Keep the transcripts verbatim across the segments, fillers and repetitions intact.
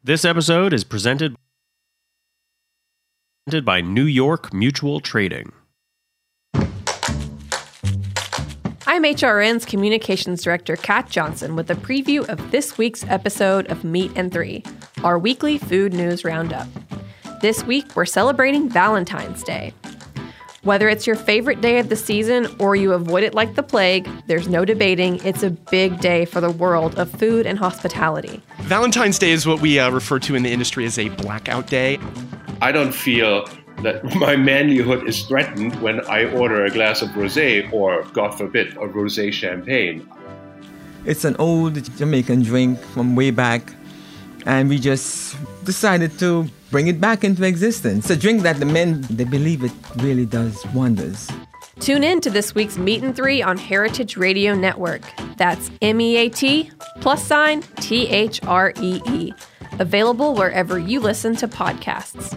This episode is presented by New York Mutual Trading. I'm H R N's Communications Director, Kat Johnson, with a preview of this week's episode of Meat and Three, our weekly food news roundup. This week, we're celebrating Valentine's Day. Whether it's your favorite day of the season or you avoid it like the plague, there's no debating it's a big day for the world of food and hospitality. Valentine's Day is what we uh, refer to in the industry as a blackout day. I don't feel that my manlyhood is threatened when I order a glass of rosé or, God forbid, a rosé champagne. It's an old Jamaican drink from way back, and we just decided to bring it back into existence. It's a drink that the men, they believe it really does wonders. Tune in to this week's Meat and Three on Heritage Radio Network. That's M E A T plus sign T H R E E. Available wherever you listen to podcasts.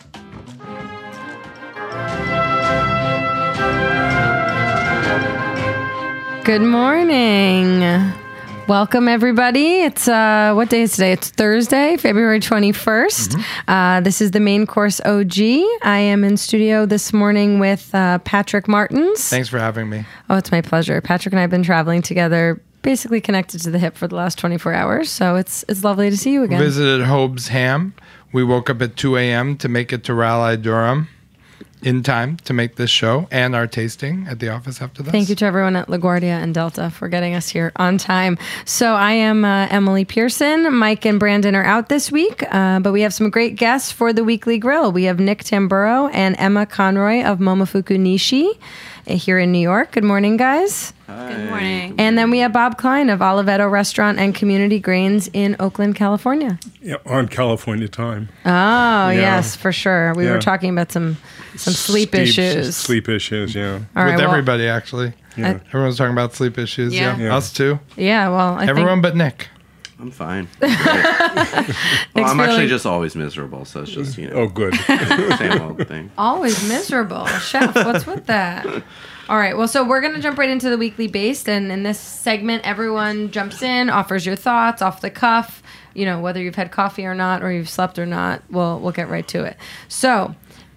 Good morning. Welcome, everybody. It's, uh, what day is today? It's Thursday, February twenty-first. Mm-hmm. Uh, this is the Main Course O G. I am in studio this morning with uh, Patrick Martins. Thanks for having me. Oh, it's my pleasure. Patrick and I have been traveling together, basically connected to the hip for the last twenty-four hours, so it's it's lovely to see you again. Visited Hobbs Ham. We woke up at two a.m. to make it to Raleigh, Durham in time to make this show and our tasting at the office after this. Thank you to everyone at LaGuardia and Delta for getting us here on time. So I am uh, Emily Pearson. Mike and Brandon are out this week, uh, but we have some great guests for the Weekly Grill. We have Nick Tamburo and Emma Conroy of Momofuku Nishi here in New York. Good morning, guys. Hi. Good morning. And then we have Bob Klein of Oliveto Restaurant and Community Grains in Oakland, California. Yeah, on California time. Oh, yeah. Yes, for sure. We yeah. were talking about some some sleep Steep, issues. Sleep issues, yeah. All With right, well, everybody, actually. Yeah. I, Everyone's talking about sleep issues. Yeah. yeah. yeah. Us too. Yeah, well, I Everyone think... but Nick. I'm fine. I'm, well, I'm actually just always miserable, so it's just, you know. Oh, good. Same old thing. Always miserable. Chef, what's with that? All right, well, so we're going to jump right into the Weekly Based, and in this segment, everyone jumps in, offers your thoughts off the cuff, you know, whether you've had coffee or not, or you've slept or not, we'll, we'll get right to it. So,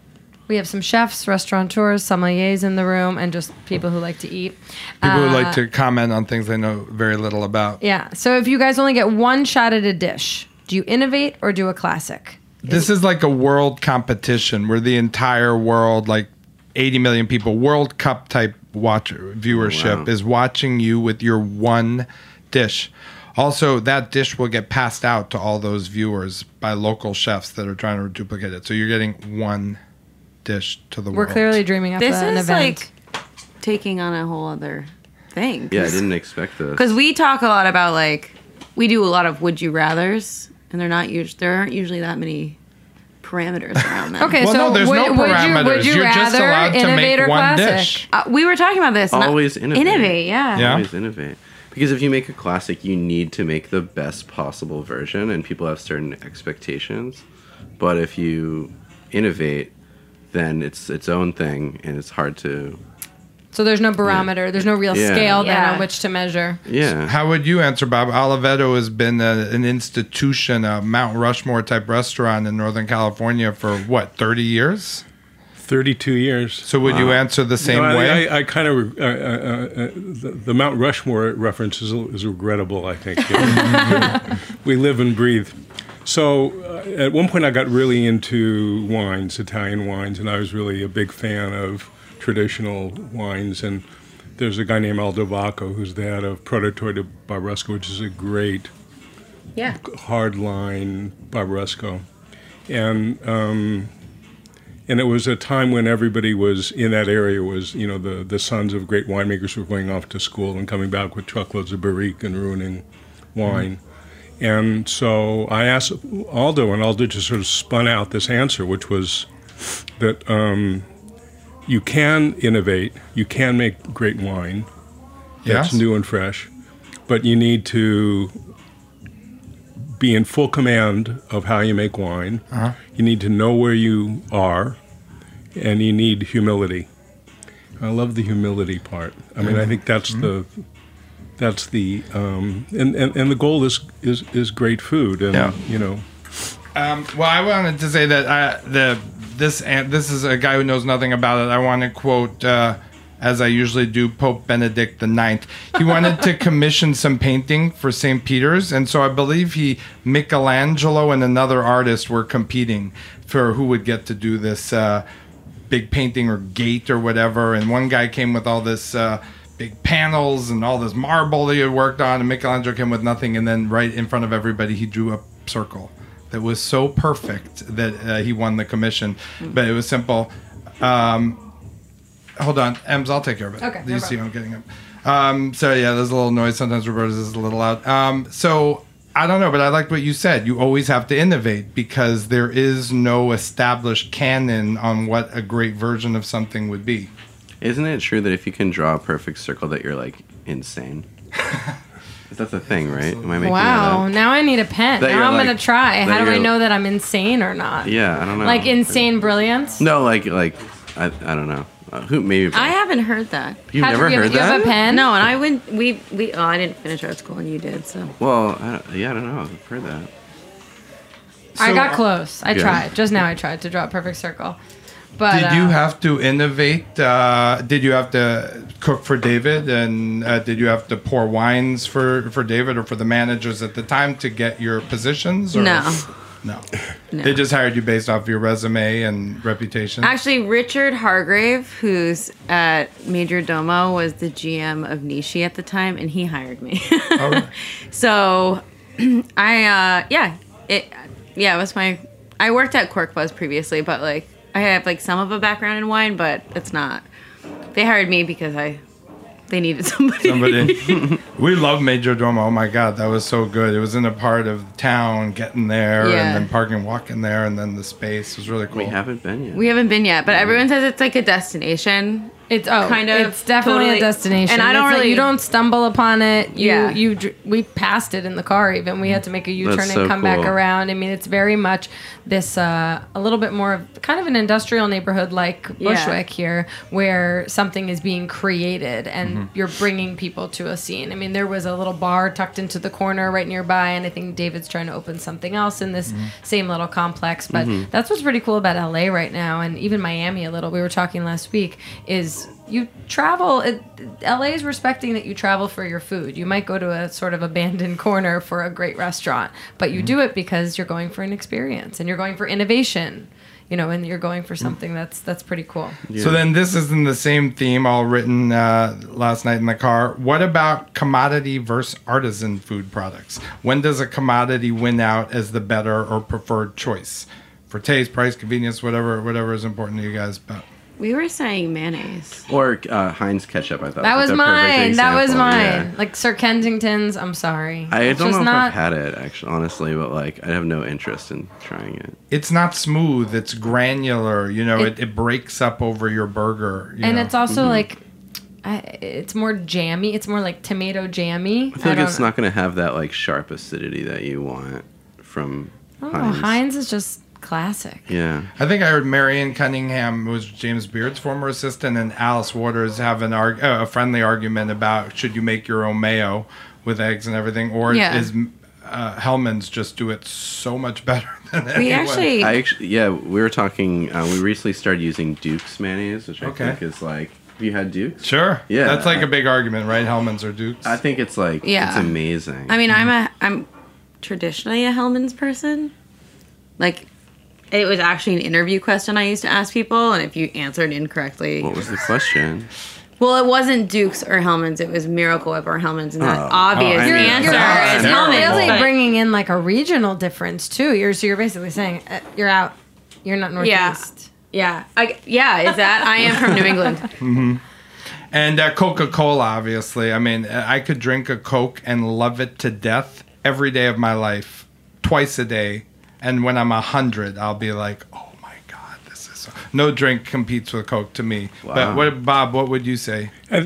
we have some chefs, restaurateurs, sommeliers in the room, and just people who like to eat. People uh, who like to comment on things they know very little about. Yeah, so if you guys only get one shot at a dish, do you innovate or do a classic? This is like a world competition where the entire world, like eighty million people, World Cup type watch viewership, oh, wow. is watching you with your one dish. Also, that dish will get passed out to all those viewers by local chefs that are trying to duplicate it. So you're getting one dish to the We're world. We're clearly dreaming up this an is event. Like taking on a whole other thing. Yeah, I didn't expect this. Because we talk a lot about, like, we do a lot of would you rathers, and they're not us- there aren't usually that many parameters around them. Okay, well, so no, there's would, no would parameters. You, would you You're rather just allowed to innovate make or one classic? dish. Uh, we were talking about this. Always not, innovate. Innovate, yeah. Yeah. Always innovate. Because if you make a classic, you need to make the best possible version, and people have certain expectations. But if you innovate, then it's its own thing, and it's hard to... So there's no barometer. Yeah. There's no real yeah. scale yeah. then on which to measure. Yeah. How would you answer, Bob? Oliveto has been a, an institution, a Mount Rushmore type restaurant in Northern California for, what, thirty years? thirty-two years. So would wow. you answer the same no, way? I, I, I kind of... Uh, uh, uh, the, the Mount Rushmore reference is, is regrettable, I think. You know? We live and breathe. So uh, at one point I got really into wines, Italian wines, and I was really a big fan of traditional wines. And there's a guy named Aldo Vacco who's the head of Produttore di Barbaresco, which is a great yeah. hardline Barbaresco. And um, and it was a time when everybody was in that area was, you know, the, the sons of great winemakers were going off to school and coming back with truckloads of barrique and ruining wine. Mm-hmm. And so I asked Aldo, and Aldo just sort of spun out this answer, which was that um, you can innovate, you can make great wine that's yes. new and fresh, but you need to be in full command of how you make wine. Uh-huh. You need to know where you are, and you need humility. I love the humility part. I mean, mm-hmm. I think that's mm-hmm. the... That's the um, and, and, and the goal is, is, is great food, and yeah. you know Um, well, I wanted to say that I, the this and this is a guy who knows nothing about it. I want to quote, uh, as I usually do, Pope Benedict the Ninth. He wanted to commission some painting for Saint Peter's, and so I believe he Michelangelo and another artist were competing for who would get to do this uh, big painting or gate or whatever. And one guy came with all this. Uh, big panels and all this marble that he had worked on, and Michelangelo came with nothing, and then right in front of everybody he drew a circle that was so perfect that uh, he won the commission. But it was simple. Um, hold on, Ems, I'll take care of it. Okay, Do you no see problem. I'm getting up? Um, so yeah, there's a little noise. Sometimes Roberta's is a little loud. Um, so I don't know, but I liked what you said. You always have to innovate because there is no established canon on what a great version of something would be. Isn't it true that if you can draw a perfect circle that you're like insane? That's the thing, right? Am I making Wow, that up? now I need a pen. That Now you're I'm like- gonna try. that How do I you're- know that I'm insane or not? Yeah, I don't know. Like insane brilliance? No, like like I, I don't know. Uh, who maybe I haven't heard that. You've How- never you have- heard you that? have a pen? No, and I went. We we. Oh, I didn't finish art school, and you did. So Well, I don't, yeah, I don't know. I've heard that. I So- got close. I Yeah. tried. Just now I tried to draw a perfect circle. But Did you uh, have to innovate? Uh, did you have to cook for David, and uh, did you have to pour wines for, for David or for the managers at the time to get your positions? Or? No. no, No. They just hired you based off your resume and reputation. actually, Richard Hargrave, who's at Major Domo, was the G M of Nishi at the time, and he hired me. Oh, really? So, I uh, yeah, it yeah, it was my. I worked at Cork Buzz previously, but like I have like some of a background in wine, but it's not. They hired me because I they needed somebody. Somebody. We love Major Domo. Oh my God, that was so good. It was in a part of town, getting there, Yeah. and then parking, walking there, and then the space was really cool. We haven't been yet. We haven't been yet, but everyone says it's like a destination. It's oh, kind of It's definitely totally- a destination, and I don't It's like really- you don't stumble upon it. You, Yeah. you. dr- We passed it in the car. Even we had to make a U-turn That's and so come back cool. around. I mean, it's very much this uh, a little bit more of kind of an industrial neighborhood like Yeah. Bushwick here, where something is being created and you're bringing people to a scene. I mean, there was a little bar tucked into the corner right nearby, and I think David's trying to open something else in this same little complex. But that's what's pretty cool about L A right now, and even Miami a little. We were talking last week is. You travel. It, L A is respecting that you travel for your food. You might go to a sort of abandoned corner for a great restaurant, but you do it because you're going for an experience and you're going for innovation. You know, and you're going for something that's that's pretty cool. So then this is in the same theme, all written uh, last night in the car. What about commodity versus artisan food products? When does a commodity win out as the better or preferred choice? For taste, price, convenience, whatever whatever is important to you guys. But We were saying mayonnaise. Or uh, Heinz ketchup, I thought. That was the perfect mine. That was example, mine. yeah. Like Sir Kensington's. I'm sorry. I It's don't know just if not. I've had it, actually, honestly, but like I have no interest in trying it. it's not smooth. It's granular. You know, It- it, it breaks up over your burger. You and know? it's also like, I, it's more jammy. It's more like tomato jammy. I feel like don't it's know. not going to have that like sharp acidity that you want from Oh, Heinz. Heinz is just classic. Yeah. I think I heard Marion Cunningham, who was James Beard's former assistant, and Alice Waters have an arg- uh, a friendly argument about should you make your own mayo with eggs and everything, or Yeah. is uh, Hellman's just do it so much better than We anyone? actually I actually, yeah, we were talking. Uh, we recently started using Duke's mayonnaise, which I Okay. think is like. Have you had Duke's? Sure. Yeah. That's like a big argument, right? Hellman's or Duke's. I think it's like Yeah. it's amazing. I mean, I'm a I'm traditionally a Hellman's person. Like, it was actually an interview question I used to ask people, and if you answered incorrectly, What was the question? well, it wasn't Duke's or Hellman's; it was Miracle Whip or Hellman's, and the Oh. obvious Oh, I mean, answer yeah, is you're Hellman's. really but- bringing in like a regional difference too. You're so you're basically saying uh, you're out. You're not northeast. Yeah, I, yeah, is that I am from New England. And uh, Coca-Cola, obviously. I mean, I could drink a Coke and love it to death every day of my life, twice a day. And when I'm a hundred, I'll be like, "Oh my God, this is so-" no drink competes with Coke to me." Wow. But what, Bob? What would you say? Um,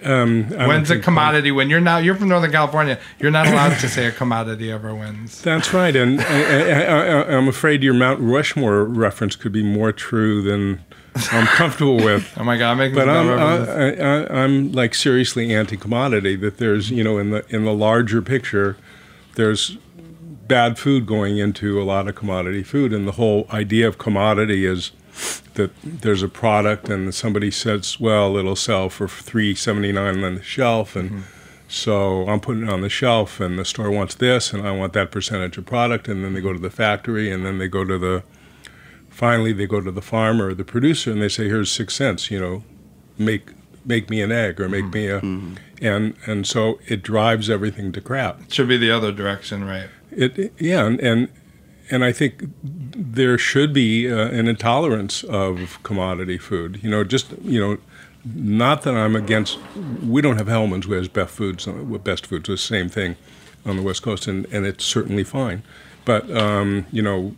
I When's don't a think- commodity? When you're not, you're from Northern California. You're not allowed to say a commodity ever wins. That's right, and I, I, I, I'm afraid your Mount Rushmore reference could be more true than I'm comfortable with. Oh my God, I'm making But this I'm dumb reference. I, I, I'm like seriously anti-commodity. That there's you know in the in the larger picture, there's bad food going into a lot of commodity food, and the whole idea of commodity is that there's a product and somebody says, well, it'll sell for three seventy-nine on the shelf, and mm-hmm. so I'm putting it on the shelf, and the store wants this, and I want that percentage of product, and then they go to the factory, and then they go to the, finally they go to the farmer or the producer, and they say, here's six cents, you know, make make me an egg or make me a, mm-hmm. and and so it drives everything to crap. It should be the other direction, right? It yeah, and and, and I think there should be uh, an intolerance of commodity food. You know, just you know, not that I'm against. We don't have Hellman's. We have Best Foods. Best Foods is the same thing on the West Coast, and, and it's certainly fine. But um, you know,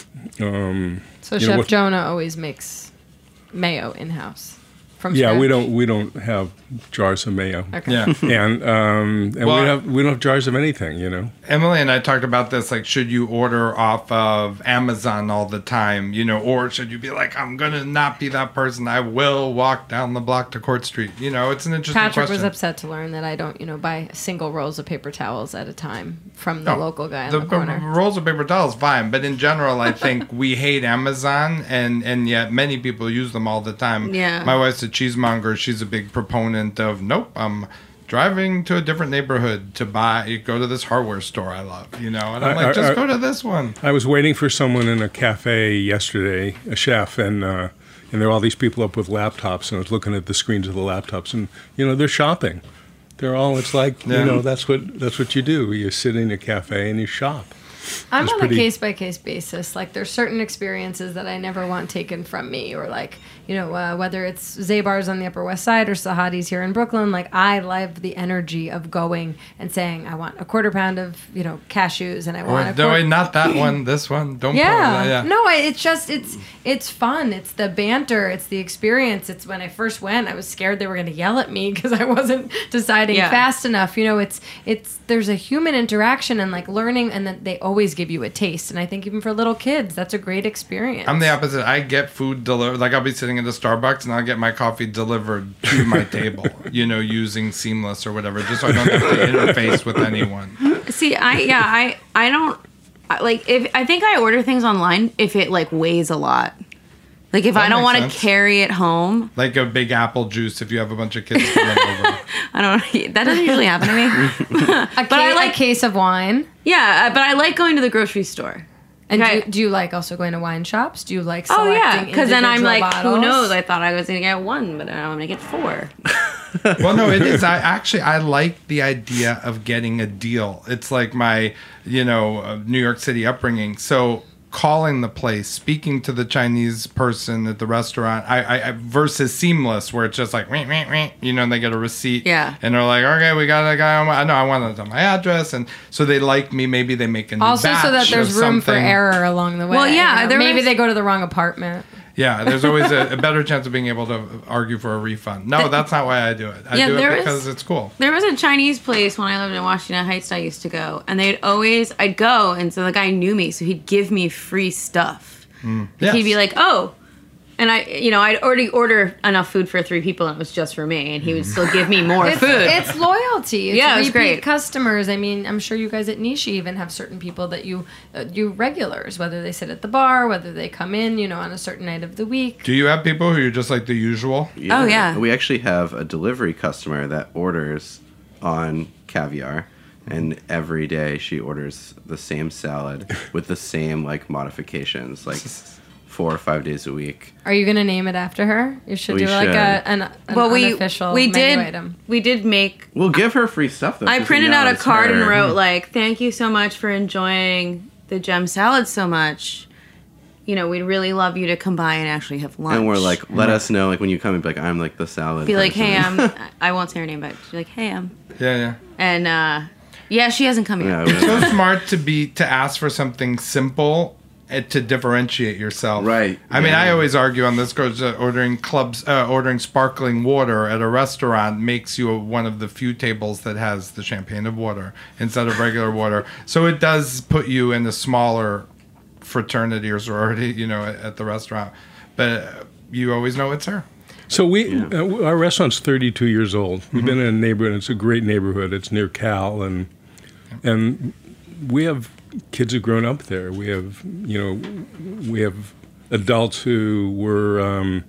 um, so you Chef know, what, Jonah always makes mayo in house. From yeah, scratch? we don't we don't have jars of mayo. Okay. Yeah, and um, and well, we have we don't have jars of anything. You know, Emily and I talked about this. Like, should you order off of Amazon all the time? You know, or should you be like, I'm gonna not be that person. I will walk down the block to Court Street. You know, it's an interesting Patrick question. was upset to learn that I don't, you know, buy single rolls of paper towels at a time from the No, local guy in the, the corner. the rolls of paper towels, fine, but in general, I think we hate Amazon, and and yet many people use them all the time. Yeah. My wife's a cheesemonger. She's a big proponent of nope. I'm driving to a different neighborhood to buy. Go to this hardware store I love, you know, and I'm I- like, I- just I- go to this one. I was waiting for someone in a cafe yesterday, a chef, and uh, and there were all these people up with laptops, and I was looking at the screens of the laptops, and you know they're shopping. They're all. It's like Yeah. you know that's what that's what you do. You sit in a cafe and you shop. I'm It's on pretty- a case by case basis. Like, there's certain experiences that I never want taken from me, or like, you know, uh, whether it's Zabar's on the Upper West Side or Sahadi's here in Brooklyn. Like, I love the energy of going and saying, I want a quarter pound of, you know, cashews, and I Or want a no, quarter. wait, not that one. This one. Don't. Yeah. Put, yeah. No, I- it's just it's it's fun. It's the banter. It's the experience. It's when I first went, I was scared they were going to yell at me because I wasn't deciding Yeah. fast enough. You know, it's it's there's a human interaction and like learning, and then they always give you a taste. And I think even for little kids, that's a great experience. I'm the opposite. I get food delivered. Like, I'll be sitting at the Starbucks and I'll get my coffee delivered to my table, you know, using Seamless or whatever, just so I don't have to interface with anyone. See, I yeah, I I don't I- like if I think I order things online if it like weighs a lot. Like if That I don't makes want to sense. carry it home. Like a big apple juice if you have a bunch of kids coming over. I don't. That doesn't usually happen to me. a, but ca- I like a case of wine. yeah, uh, but I like going to the grocery store. And Okay. do, do you like also going to wine shops? Do you like Oh selecting yeah, because then I'm individual like, bottles? who knows? I thought I was gonna get one, but now I'm gonna get four. Well, no, it is. I actually I like the idea of getting a deal. It's like my, you know, uh, New York City upbringing. So calling the place, speaking to the Chinese person at the restaurant, I, I, I versus Seamless, where it's just like, "Wee, wee, wee," you know, and they get a receipt, Yeah. and they're like, okay, we got a guy. On my, I know I want it on my address, and so they like me. Maybe they make a new Also, so that batch there's of room for something. error along the way. Well, yeah, you know? there maybe was- they go to the wrong apartment. Yeah, there's always a, a better chance of being able to argue for a refund. No, that's not why I do it. I Yeah, do there it is- because it's cool. There was a Chinese place when I lived in Washington Heights I used to go, and they'd always I'd go, and so the guy knew me, so he'd give me free stuff. Yes. He'd be like, "Oh," and I, you know, I'd already order enough food for three people, and it was just for me, and he would still give me more It's, food. it's loyalty. It's Yeah, it was repeat great. customers. I mean, I'm sure you guys at Nishi even have certain people that you uh, you regulars, whether they sit at the bar, whether they come in, you know, on a certain night of the week. Do you have people who you're just like the usual? Oh, yeah. We actually have a delivery customer that orders on Caviar, and every day she orders the same salad with the same like modifications, like four or five days a week. Are you gonna name it after her? You should We do like should. a an, an well, we unofficial we menu did item. we did make. We'll give her free stuff though. I so printed now out a it's card her. and wrote like, "Thank you so much for enjoying the gem salad so much. You know, we'd really love you to come by and actually have lunch." And we're like, let us know, like when you come and be like, I'm like the salad. be like, person. "Hey, I'm." I won't say her name, but she's like, "Hey, I'm." Yeah, yeah. And uh, yeah, she hasn't come Yeah, yet. we- So smart to be to ask for something simple and to differentiate yourself. Right, I mean, yeah. I always argue on this goes uh, ordering clubs, uh, ordering sparkling water at a restaurant makes you one of the few tables that has the champagne of water instead of regular water. So it does put you in a smaller fraternity or sorority, you know, at, at the restaurant. But uh, you always know it's her. So we, uh, our restaurant's thirty-two years old. We've been in a neighborhood. It's a great neighborhood. It's near Cal, and and we have kids have grown up there. We have, you know, we have adults who were um,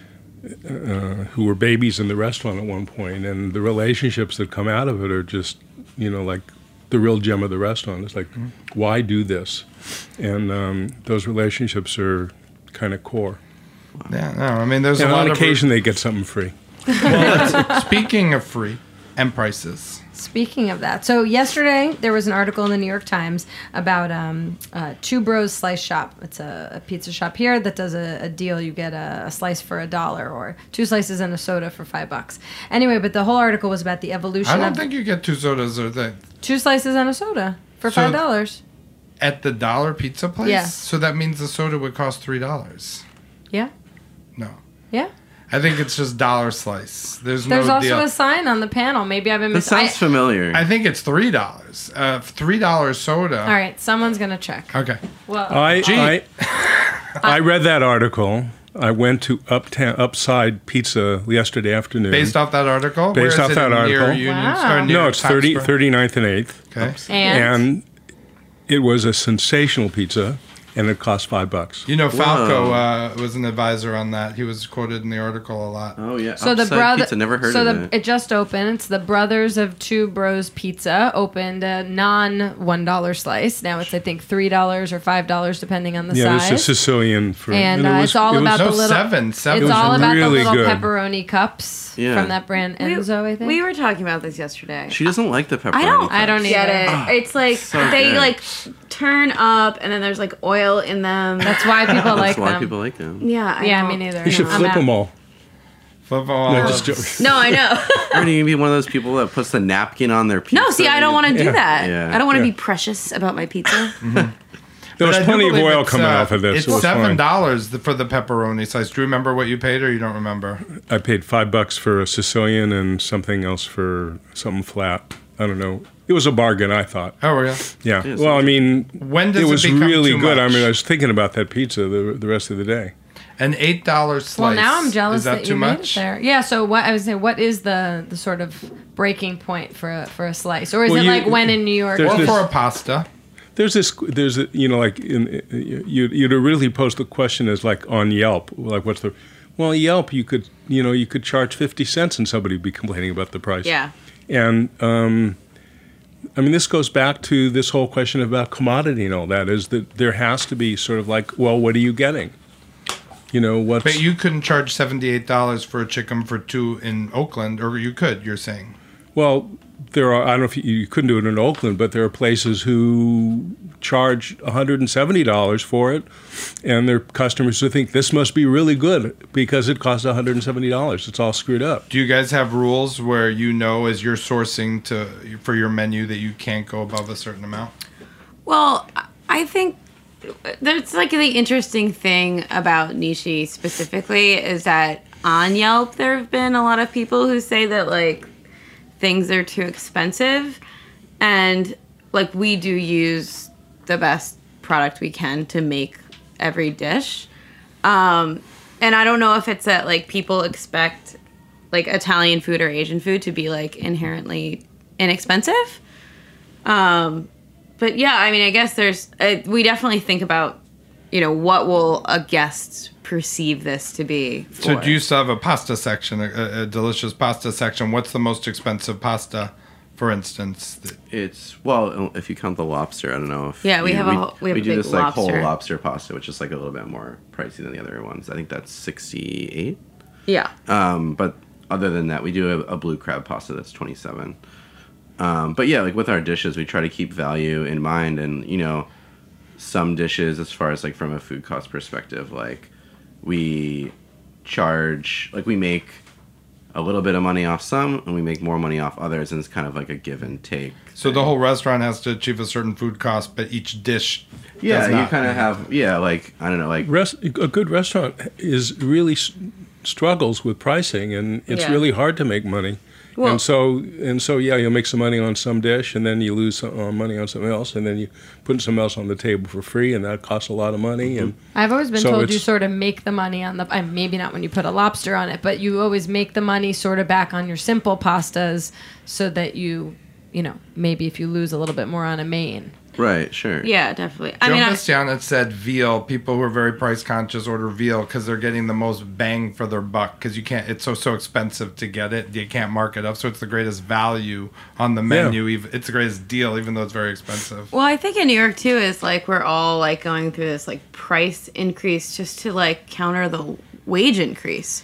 uh, who were babies in the restaurant at one point, and the relationships that come out of it are just, you know, like the real gem of the restaurant. It's like, mm-hmm. why do this? And um, those relationships are kind of core. Yeah, no, I mean, there's and a lot on of occasion they get something free. Well, speaking of free and prices. Speaking of that, so yesterday there was an article in the New York Times about um, uh, Two Bros Slice Shop. It's a, a pizza shop here that does a, a deal. You get a, a slice for a dollar, or two slices and a soda for five bucks. Anyway, but the whole article was about the evolution. I don't of think you get two sodas or that. Two slices and a soda for So- five dollars. At the dollar pizza place? Yeah. So that means the soda would cost three dollars. Yeah. No. Yeah. I think it's just dollar slice. There's, There's no also deal. a sign on the panel. Maybe I've been This missing. sounds familiar. I think it's three dollars. Uh, three dollar soda. All right, someone's gonna check. Okay. Well, I, Gee. I I read that article. I went to Uptown Upside Pizza yesterday afternoon. Based off that article? Based Where off is it? that Near article. Union Wow. Square, near No, it's Times thirty, Square? thirty-ninth and eighth. Okay. and, And it was a sensational pizza, and it cost five bucks. You know, Falco Whoa. uh, was an advisor on that. He was quoted in the article a lot. Oh yeah. so the Upside brother. Pizza, never heard so of the, it. it just opened. It's the Brothers of Two Bros Pizza. Opened a non one dollar slice. Now it's I think three dollars or five dollars depending on the Yeah, size. this is Sicilian for and it uh, was- it's all it was- about No, the little. seven. Seven. It's was all about really the little good. pepperoni cups Yeah. from that brand Enzo. I think We were talking about this yesterday. She doesn't like the pepperoni. I don't. cups. I don't get either. it. It's like so they good. like turn up, and then there's like oil in them. That's why people That's like why them. people like them. yeah. I yeah, don't- me neither. You should I'm flip out. them all. Flip all No, of- just joking. No, I know. Or you can be one of those people that puts the napkin on their pizza. no, see, I don't want to do Yeah. that. Yeah. I don't want to Yeah. be precious about my pizza. There was But I do plenty of believe oil it's, coming uh, off of this. It's It was seven fine. dollars for the pepperoni slice. Do you remember what you paid, or you don't remember? I paid five bucks for a Sicilian and something else for something flat. I don't know. It was a bargain, I thought. Oh, really? Yeah. Yeah, Well, I mean, When does it it was become really too good. I much? mean, I was thinking about that pizza the the rest of the day. An eight dollar slice. Well, now I'm jealous Is that, that, too you much? made it there. Yeah. So what I was saying, what is the the sort of breaking point for a, for a slice, or is Well, it you- like when in New York? There's Or this- for a pasta. There's this. There's a, you know, like in, you you'd really pose the question as like on Yelp, like what's the, well, Yelp you could you know you could charge fifty cents and somebody would be complaining about the price. Yeah. And um, I mean, this goes back to this whole question about commodity and all that. Is that there has to be sort of like, well, what are you getting? You know what's But you couldn't charge seventy-eight dollars for a chicken for two in Oakland, or you could, you're saying. well. There are. I don't know if you, you couldn't do it in Oakland, but there are places who charge one hundred seventy dollars for it, and there are customers who think this must be really good because it costs one hundred seventy dollars. It's all screwed up. Do you guys have rules where you know as you're sourcing to for your menu that you can't go above a certain amount? Well, I think there's like the interesting thing about Nishi specifically is that on Yelp there have been a lot of people who say that like things are too expensive, and like we do use the best product we can to make every dish. Um, and I don't know if it's that like people expect like Italian food or Asian food to be like inherently inexpensive. Um, but yeah, I mean, I guess there's, uh, we definitely think about, you know, what will a guest perceive this to be for. So do you still have a pasta section, a, a delicious pasta section? What's the most expensive pasta, for instance? that- It's well, if you count the lobster, I don't know if Yeah, we you- have a whole- we have a do big this like whole lobster. lobster pasta, which is like a little bit more pricey than the other ones. I think that's sixty-eight. Yeah. Um, but other than that, we do have a blue crab pasta that's twenty-seven. Um, but yeah, like with our dishes, we try to keep value in mind, and you know, some dishes, as far as like from a food cost perspective, like we charge, like we make a little bit of money off some, and we make more money off others, and it's kind of like a give and take. So the whole restaurant has to achieve a certain food cost, but each dish Yeah, does you not. kind of have, yeah, like I don't know, like Rest, a good restaurant is really s- struggles with pricing, and it's Yeah. really hard to make money. Well- and so, and so, yeah, you'll make some money on some dish, and then you lose some uh, money on something else, and then you put something else on the table for free, and that costs a lot of money. And I've always been So told you it's- sort of make the money on the, uh, maybe not when you put a lobster on it, but you always make the money sort of back on your simple pastas so that you, you know, maybe if you lose a little bit more on a main. Right, sure. Yeah, definitely. I Joe mean, I, Bastianich said veal. People who are very price conscious order veal because they're getting the most bang for their buck. Because you can't, it's so so expensive to get it. You can't mark it up, so it's the greatest value on the menu. Yeah. Even, it's the greatest deal, even though it's very expensive. well, I think in New York too is like we're all like going through this like price increase just to like counter the wage increase.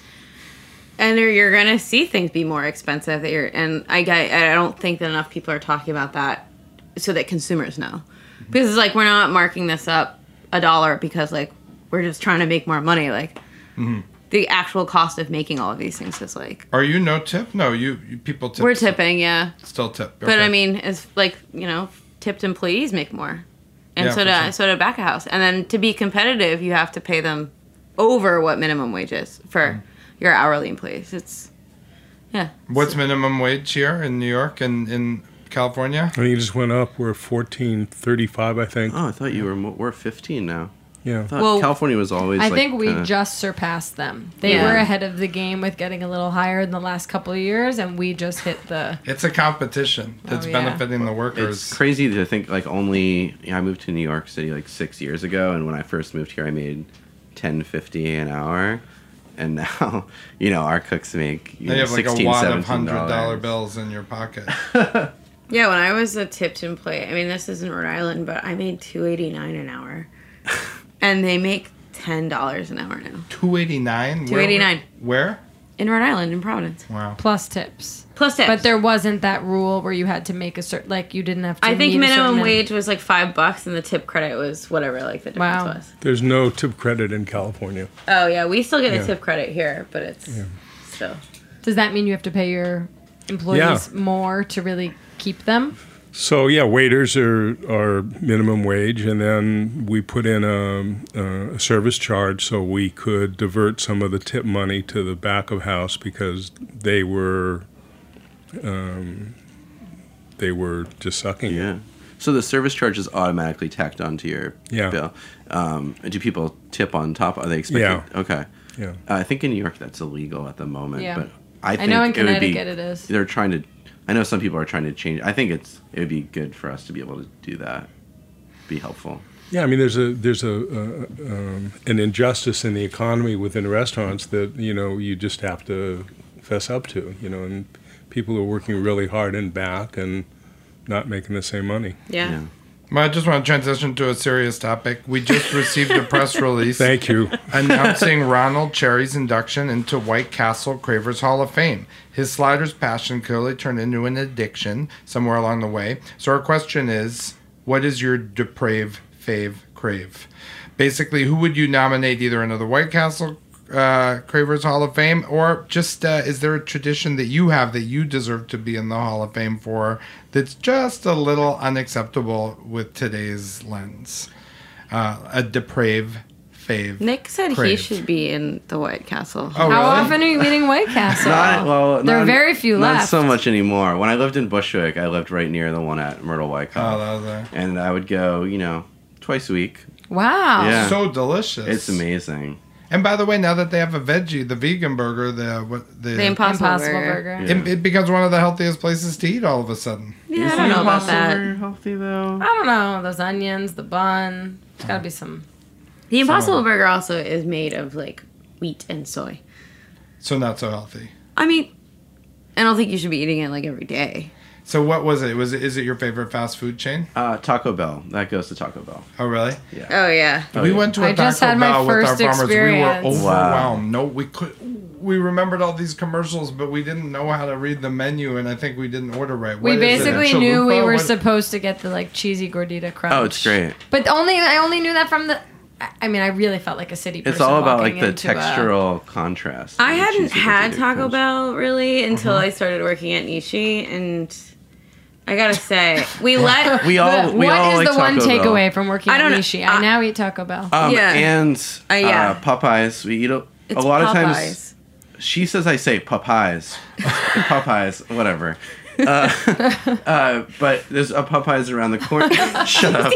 And you're- you're gonna see things be more expensive. That you're, and I get, I don't think that enough people are talking about that, so that consumers know, because it's like we're not marking this up a dollar because like we're just trying to make more money. Like Mm-hmm. the actual cost of making all of these things is like Are you no tip? No, you, you people tip. we're tipping, yeah. Still tip. But Okay. I mean, it's like you know, tipped employees make more, and Yeah, so for do sure. so do back of house. And then to be competitive, you have to pay them over what minimum wage is for Mm. your hourly employees. It's yeah. What's minimum wage here in New York and in California? I think it just went up. We're fourteen thirty-five, I think. Oh, I thought you were mo- we're fifteen now. Yeah. I thought Well, California was always. I like, think we kinda- just surpassed them. They Yeah. were ahead of the game with getting a little higher in the last couple of years, and we just hit the. It's a competition that's Oh, yeah. benefiting the workers. It's crazy to think like only yeah, I moved to New York City like six years ago, and when I first moved here, I made ten fifty an hour, and now you know our cooks make you Now know, you have like a sixteen, wad of seventeen hundred dollar dollars. bills in your pocket. Yeah, when I was a tipped employee, I mean, this isn't Rhode Island, but I made two eighty nine an hour, and they make ten dollars an hour now Two eighty nine. Two eighty nine Where? in Rhode Island in Providence, Wow. Plus tips. plus tips. But there wasn't that rule where you had to make a certain, like you didn't have to. I think meet a minimum certain- wage was like five bucks, and the tip credit was whatever, like the difference Wow. was. There's no tip credit in California. Oh yeah, we still get a Yeah. tip credit here, but it's still. Does that mean you have to pay your employees Yeah. more to really keep them? So yeah, waiters are, are minimum wage, and then we put in a, a service charge so we could divert some of the tip money to the back of house because they were, um, they were just sucking. it. Yeah. So the service charge is automatically tacked onto your Yeah. bill. Um, do people tip on top? Are they expected? Yeah. Okay. Yeah. Uh, I think in New York that's illegal at the moment. Yeah. But I, I think know in it would be- Connecticut it is. They're trying to. I know some people are trying to change. I think it's it would be good for us to be able to do that. Be helpful. Yeah, I mean, there's a there's a uh, um, an injustice in the economy within restaurants that you know you just have to fess up to. You know, and people are working really hard and back and not making the same money. Yeah. Yeah. Well, I just want to transition to a serious topic. We just received a press release Thank you. announcing Ronald Cherry's induction into White Castle Cravers Hall of Fame. His sliders passion clearly turned into an addiction somewhere along the way. So our question is, what is your depraved fave crave? Basically, who would you nominate either into the White Castle uh, Cravers Hall of Fame, or just uh, is there a tradition that you have that you deserve to be in the Hall of Fame for that's just a little unacceptable with today's lens? Uh, a depraved fave. Nick said he crave. should be in the White Castle. Oh, How really? often are you eating White Castle? Not well. there not, are very few not left. so much anymore. When I lived in Bushwick, I lived right near the one at Myrtle White Oh, Castle, that was a, and I would go, you know, twice a week. Wow. Yeah. so delicious. It's amazing. And by the way, now that they have a veggie, the vegan burger, the what the, The Impossible, Impossible Burger. Burger. Yeah. it, it becomes one of the healthiest places to eat all of a sudden. Yeah, I don't know about that. Very healthy though. I don't know. Those onions, the bun. There's got to be some. The Impossible Burger also is made of like wheat and soy. So not so healthy. I mean, I don't think you should be eating it like every day. So what was it? Was it is it your favorite fast food chain? Uh, Taco Bell. That goes to Taco Bell. Oh really? Yeah. Oh yeah. Oh, we yeah. went to a I just Taco had my Bell with our first farmers. experience. We were Wow. overwhelmed. No, we could. We remembered all these commercials, but we didn't know how to read the menu, and I think we didn't order right. We What is it, a basically knew we chalupa? were What- supposed to get the like cheesy gordita crunch. Oh, it's great. But only I only knew that from the. I- I mean, I really felt like a city person. It's all about walking like the into a- textural contrast. I of the hadn't cheesy had potato Taco crunch. Bell really until Uh-huh. I started working at Nishi, and I gotta say, we let We all we What all is like the one Taco Bell. takeaway from working I at don't know. Nishi? I Uh, now eat Taco Bell. Um, Yeah. And Uh, yeah. uh, Popeyes. We eat a, It's a lot of times. Popeyes. She says I say Popeyes. Popeyes, whatever. Uh, uh, but there's a Popeyes around the corner. Shut up.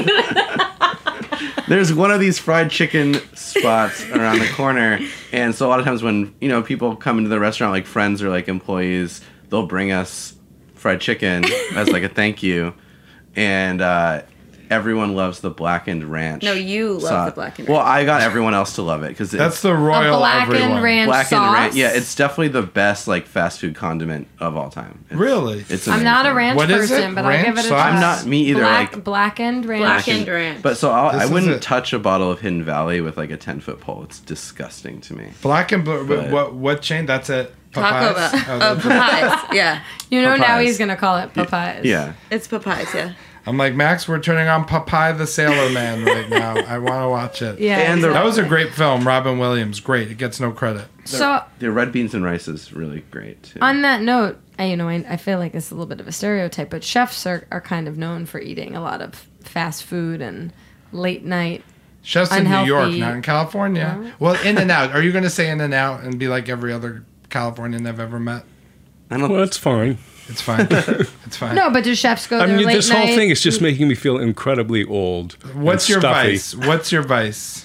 There's one of these fried chicken spots around the corner, and so a lot of times when you know people come into the restaurant, like friends or like employees, they'll bring us fried chicken as like a thank you, and uh, everyone loves the blackened ranch. No, you love sauce. the blackened Well, ranch. I got everyone else to love it because That's the royal A blackened everyone. ranch blackened sauce. ranch. Yeah, it's definitely the best like fast food condiment of all time. It's, Really? It's I'm not a amazing. ranch What is person, it? but I Ranch give it a sauce? try. I'm not me either. Black, like blackened ranch. Blackened ranch. But so I'll, This I is wouldn't it. touch a bottle of Hidden Valley with like a ten foot pole. It's disgusting to me. Black and blue. But- What what chain? That's it. Taco Popeyes? Bell. Oh, Oh, that's- Popeyes. Yeah. You know, now Popeyes. he's going to call it Popeyes. Yeah. It's Popeyes, yeah. I'm like, Max, we're turning on Popeye the Sailor Man right now. I want to watch it. Yeah. And the- That was a great film. Robin Williams. Great. It gets no credit. So, The red beans and rice is really great too. on that note, I, you know, I, I feel like it's a little bit of a stereotype, but chefs are, are kind of known for eating a lot of fast food and late night. Chefs in New York, Unhealthy. not in California. Well, In and Out. Are you going to say In and Out and be like every other Californian I've ever met? I don't. Well, that's fine. It's fine. It's fine. No, but do chefs go I there mean, late this night? whole thing is just making me feel incredibly old. What's and your stuffy. vice? What's your vice?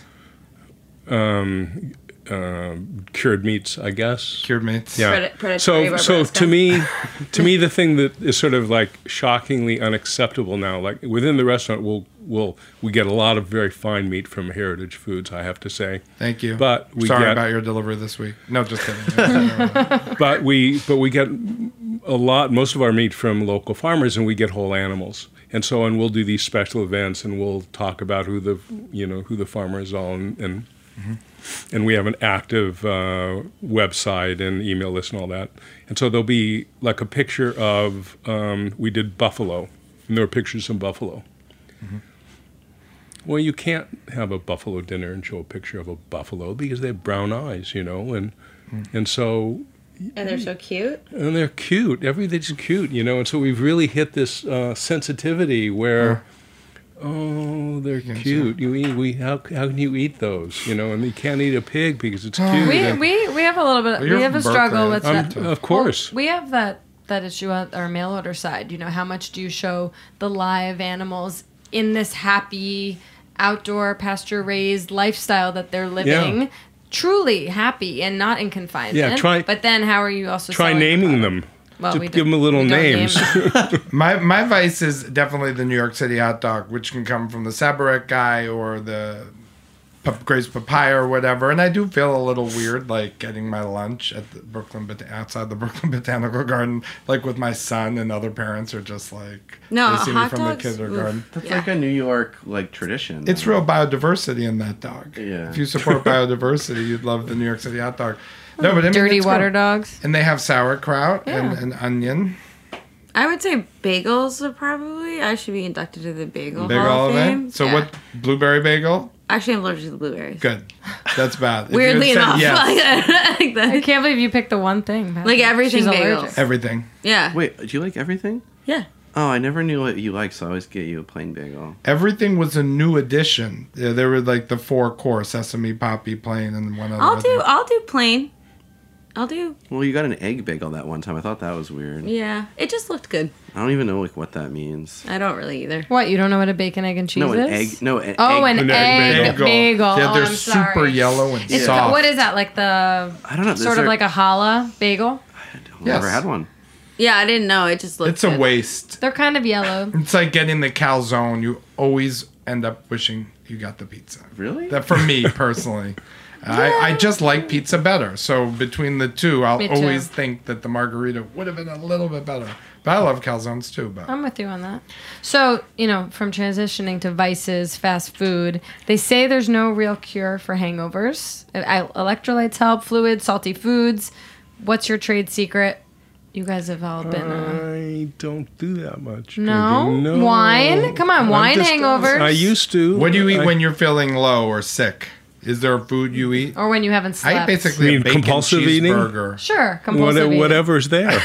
Um, uh, cured meats, I guess. Cured meats. Yeah. Pred- predatory so, so barbaresco. to me, to me, the thing that is sort of like shockingly unacceptable now, like within the restaurant, we'll, we'll we get a lot of very fine meat from Heritage Foods, I have to say. Thank you. But we Sorry get, about your delivery this week. No, just kidding. but we, but we get a lot, most of our meat from local farmers, and we get whole animals. And so, and we'll do these special events, and we'll talk about who the, you know, who the farmer is all, and. and Mm-hmm. And we have an active uh, website and email list and all that. And so there'll be like a picture of, um, we did buffalo, and there were pictures of buffalo. Mm-hmm. Well, you can't have a buffalo dinner and show a picture of a buffalo because they have brown eyes, you know, and Mm. and so And they're so cute. and they're cute. Everything's cute, you know. And so we've really hit this uh, sensitivity where, oh, they're cute. You eat. We how how can you eat those? You know, and you can't eat a pig because it's cute. We, and- we, we have a little bit, Well, you're we have a from struggle Berkeley. with Um, that. of course. Well, we have that, that issue on our mail order side. You know, how much do you show the live animals in this happy, outdoor, pasture-raised lifestyle that they're living? Yeah. Truly happy and not in confinement. Yeah, try- But then how are you also Try selling the naming product? them. Well, Just we give don't- them little we don't name names. them. My my vice is definitely the New York City hot dog, which can come from the Sabarek guy or the pa- Grace Papaya or whatever. And I do feel a little weird, like getting my lunch at the Brooklyn Bot- outside the Brooklyn Botanical Garden, like with my son, and other parents are just like No, they see me hot from dogs? the kindergarten. Oof. That's Yeah. like a New York like tradition. It's real biodiversity in that dog. Yeah. If you support biodiversity, you'd love the New York City hot dog. No, but I mean, Dirty it's water cool. dogs. And they have sauerkraut and, Yeah. and onion. I would say bagels are probably. I should be inducted to the Bagel Big Hall all of of Fame. it. So Yeah. what? Blueberry bagel. Actually, I'm allergic to the blueberries. Good. That's bad. If you Weirdly had said enough, yes, like, like I that. can't believe you picked the one thing. Patrick. Like everything She's bagels. allergic. everything. Yeah. Wait, do you like everything? Yeah. Oh, I never knew what you liked, so I always get you a plain bagel. Everything was a new addition. Yeah, there were like the four core: sesame, poppy, plain, and one other. I'll I do. think. I'll do plain. I'll do. Well, you got an egg bagel that one time. I thought that was weird. Yeah. It just looked good. I don't even know like what that means. I don't really either. What, you don't know what a bacon, egg, and cheese no, an is? egg. No, an Oh, egg. an, An egg, egg bagel. bagel. Yeah, oh, they're I'm sorry. super yellow and It's soft. what is that, like the I don't know. sort of like a challah bagel? I've never had one. Yeah, I didn't know. It just looked. It's a good. waste. They're kind of yellow. It's like getting the calzone. You always end up wishing you got the pizza. Really? That for me personally. I, I just like pizza better. So between the two, I'll Me too. always think that the margarita would have been a little bit better. But I love calzones too. But I'm with you on that. So, you know, from transitioning to vices, fast food, they say there's no real cure for hangovers. I- Electrolytes help, fluids, salty foods. What's your trade secret? You guys have all been. Uh, I don't do that much. No? drinking. Wine? Come on, I'm wine just- hangovers? I used to. what do you eat I- when you're feeling low or sick? Is there a food you eat? or when you haven't I slept? eat basically You a mean bacon compulsive eating? cheeseburger. Sure, What, compulsive eating. whatever's there.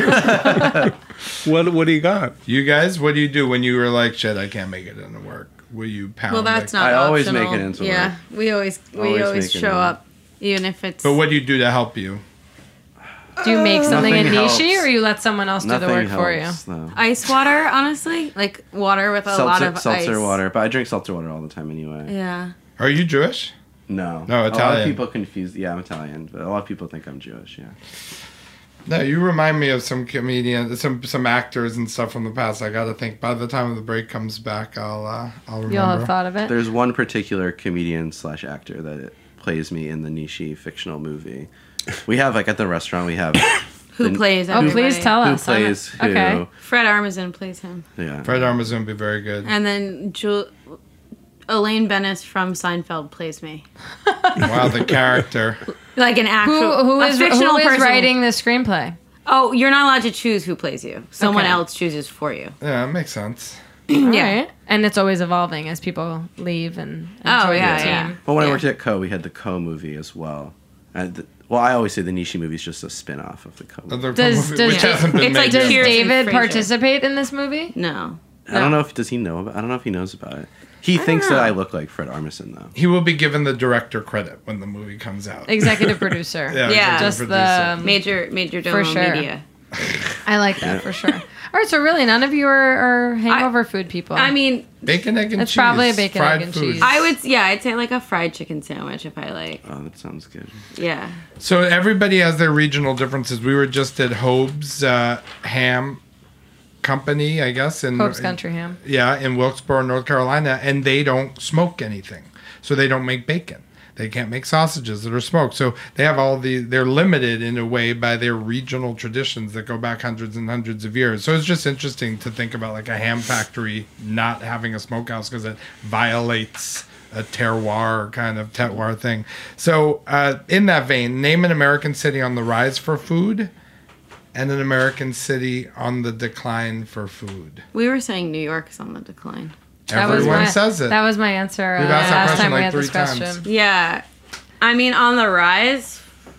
what What do you got? You guys, what do you do when you were like, shit, I can't make it into work? Will you pound? Well, that's like- not. I always optional. make it into Yeah, work. we always we Always always, make it show in. up, even if it's. But what do you do to help you? Do you make something in Nothing Nishi helps. or you let someone else Nothing do the work helps, for you? though. ice water, honestly, like water with a lot Seltzer, of seltzer ice. water, but I drink seltzer water all the time anyway. Yeah. Are you Jewish? No, No, A lot of Italian. people confuse. Yeah, I'm Italian, but a lot of people think I'm Jewish. Yeah. No, you remind me of some comedians, some some actors and stuff from the past. I got to think. By the time the break comes back, I'll uh, I'll remember. You'll have thought of it. There's one particular comedian slash actor that plays me in the niche fictional movie. We have like at the restaurant we have. Who the, plays? Oh, please tell who us. plays who? Okay. Fred Armisen plays him. Yeah. Fred Armisen would be very good. And then Jul- Elaine Bennis from Seinfeld plays me. Wow, the character. Like an actual Who, who a is, fictional who is person. writing the screenplay? Oh, you're not allowed to choose who plays you. Someone Okay. else chooses for you. Yeah, that makes sense. Yeah. Right. And it's always evolving as people leave and Oh, enjoy yeah, the team. yeah. Well, when Yeah. I worked at Co, we had the Co movie as well. And the, well, I always say the niche movie is just a spin-off of the Co movie. Other Does- movie, does- which hasn't been It's made like yet. Does Cheers and David Frasier. participate in this movie? No. I don't know if does he know about. I don't know if he knows about it. He thinks that I look like Fred Armisen though. He will be given the director credit when the movie comes out. Executive producer. Yeah, Yeah. executive Just producer. the Major Major Domo For sure. Media. I like that for sure. All right, so really, none of you are, are hangover food people. I mean, Bacon, egg, and It's cheese. probably a bacon, fried egg, and food. cheese. I would yeah, I'd say like a fried chicken sandwich if I like. Oh, that sounds good. Yeah. So everybody has their regional differences. We were just at Hobe's uh, Ham Company, I guess. In, Hope's Country Ham. Yeah, in Wilkesboro, North Carolina, and they don't smoke anything. So they don't make bacon. They can't make sausages that are smoked. So they have all the, they're limited in a way by their regional traditions that go back hundreds and hundreds of years. So it's just interesting to think about like a ham factory not having a smokehouse because it violates a terroir kind of terroir thing. So uh, in that vein, name an American city on the rise for food and an American city on the decline for food. We were saying New York is on the decline. That was Everyone my, says it. That was my answer uh, We've asked that last question time we like had this three times. question. Yeah. I mean, on the rise,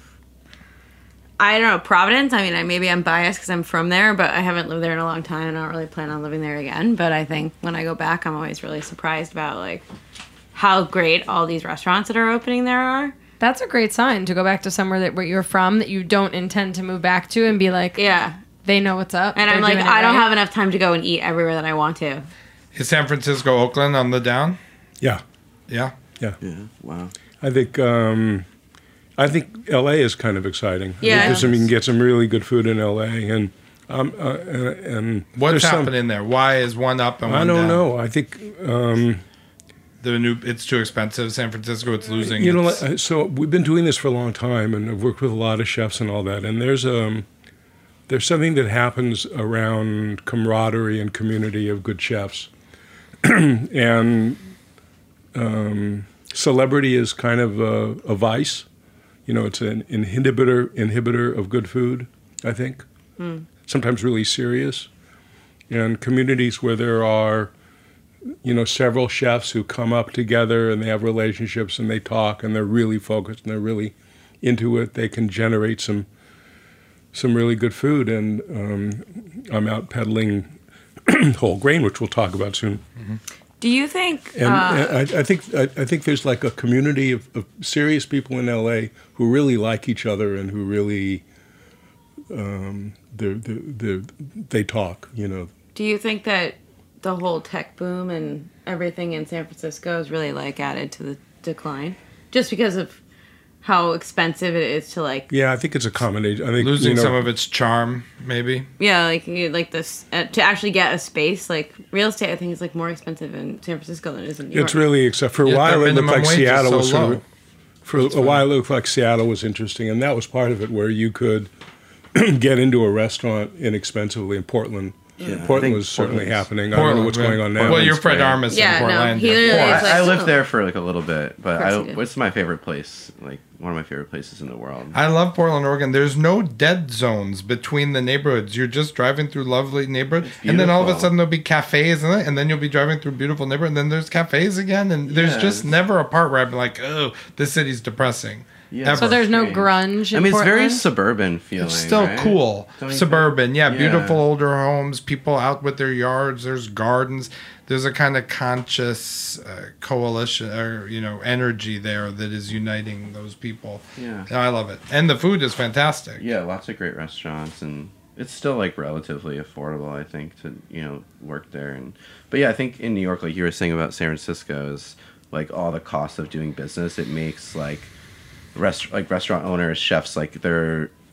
I don't know, Providence. I mean, I, maybe I'm biased because I'm from there, but I haven't lived there in a long time and I don't really plan on living there again. But I think when I go back, I'm always really surprised about like how great all these restaurants that are opening there are. That's a great sign to go back to somewhere that where you're from that you don't intend to move back to and be like, Yeah. they know what's up. And They're I'm like, doing it I don't right. have enough time to go and eat everywhere that I want to. Is San Francisco, Oakland on the down? Yeah. Yeah. Yeah. Yeah. Wow. I think um, I think L A is kind of exciting. I think Yeah. there's some, you can get some really good food in L A, and um, uh, and, and What's there's some- happening there? Why is one up and one I don't down? know. I think um, The new, it's too expensive. San Francisco, it's losing. you know. its- like, So we've been doing this for a long time, and I've worked with a lot of chefs and all that. And there's um, there's something that happens around camaraderie and community of good chefs, and um, celebrity is kind of a, a vice. You know, it's an inhibitor inhibitor of good food. I think sometimes really serious, and communities where there are, you know, several chefs who come up together and they have relationships and they talk and they're really focused and they're really into it. They can generate some some really good food. And um, I'm out peddling whole grain, which we'll talk about soon. Do you think... And, uh, and I, I think I, I think there's like a community of, of serious people in L A who really like each other and who really um, they they they talk. You know. Do you think that the whole tech boom and everything in San Francisco is really like added to the decline, just because of how expensive it is to like? Yeah, I think it's a combination. I think losing you know, some of its charm, maybe. Yeah, like you, like this uh, to actually get a space. Like real estate, I think is like more expensive in San Francisco than it is in New York. It's really, except for a Yet while, the it looked minimum like wage is Seattle so was sort low. of, for a while, it looked like Seattle was interesting, and that was part of it, where you could get into a restaurant inexpensively in Portland. Yeah, I Portland think was certainly Portland's- happening. I don't know what's yeah. going on now. Well, you're Portland's Fred great. Armisen Yeah, in no, Portland. he literally Well, is like, I, I lived oh. there for like a little bit, but Of course I, you did. what's my favorite place? Like one of my favorite places in the world. I love Portland, Oregon. There's no dead zones between the neighborhoods. You're just driving through lovely neighborhoods, and then all of a beautiful. sudden there'll be cafes, and then, and then you'll be driving through beautiful neighborhood, and then there's cafes again, and there's Yeah, just it's- never a part where I'm like, oh, this city's depressing. Yeah. Ever. So there's no Great. grunge in I mean, it's very Portland? suburban feeling. It's still right? cool. Don't you Suburban, yeah, Yeah. beautiful older homes, people out with their yards, there's gardens. There's a kind of conscious uh, coalition or, you know, energy there that is uniting those people. Yeah. I love it. And the food is fantastic. Yeah, lots of great restaurants, and it's still like relatively affordable, I think, to you know work there. And but yeah, I think in New York, like you were saying about San Francisco, is like all the cost of doing business. It makes like rest like restaurant owners, chefs, like they're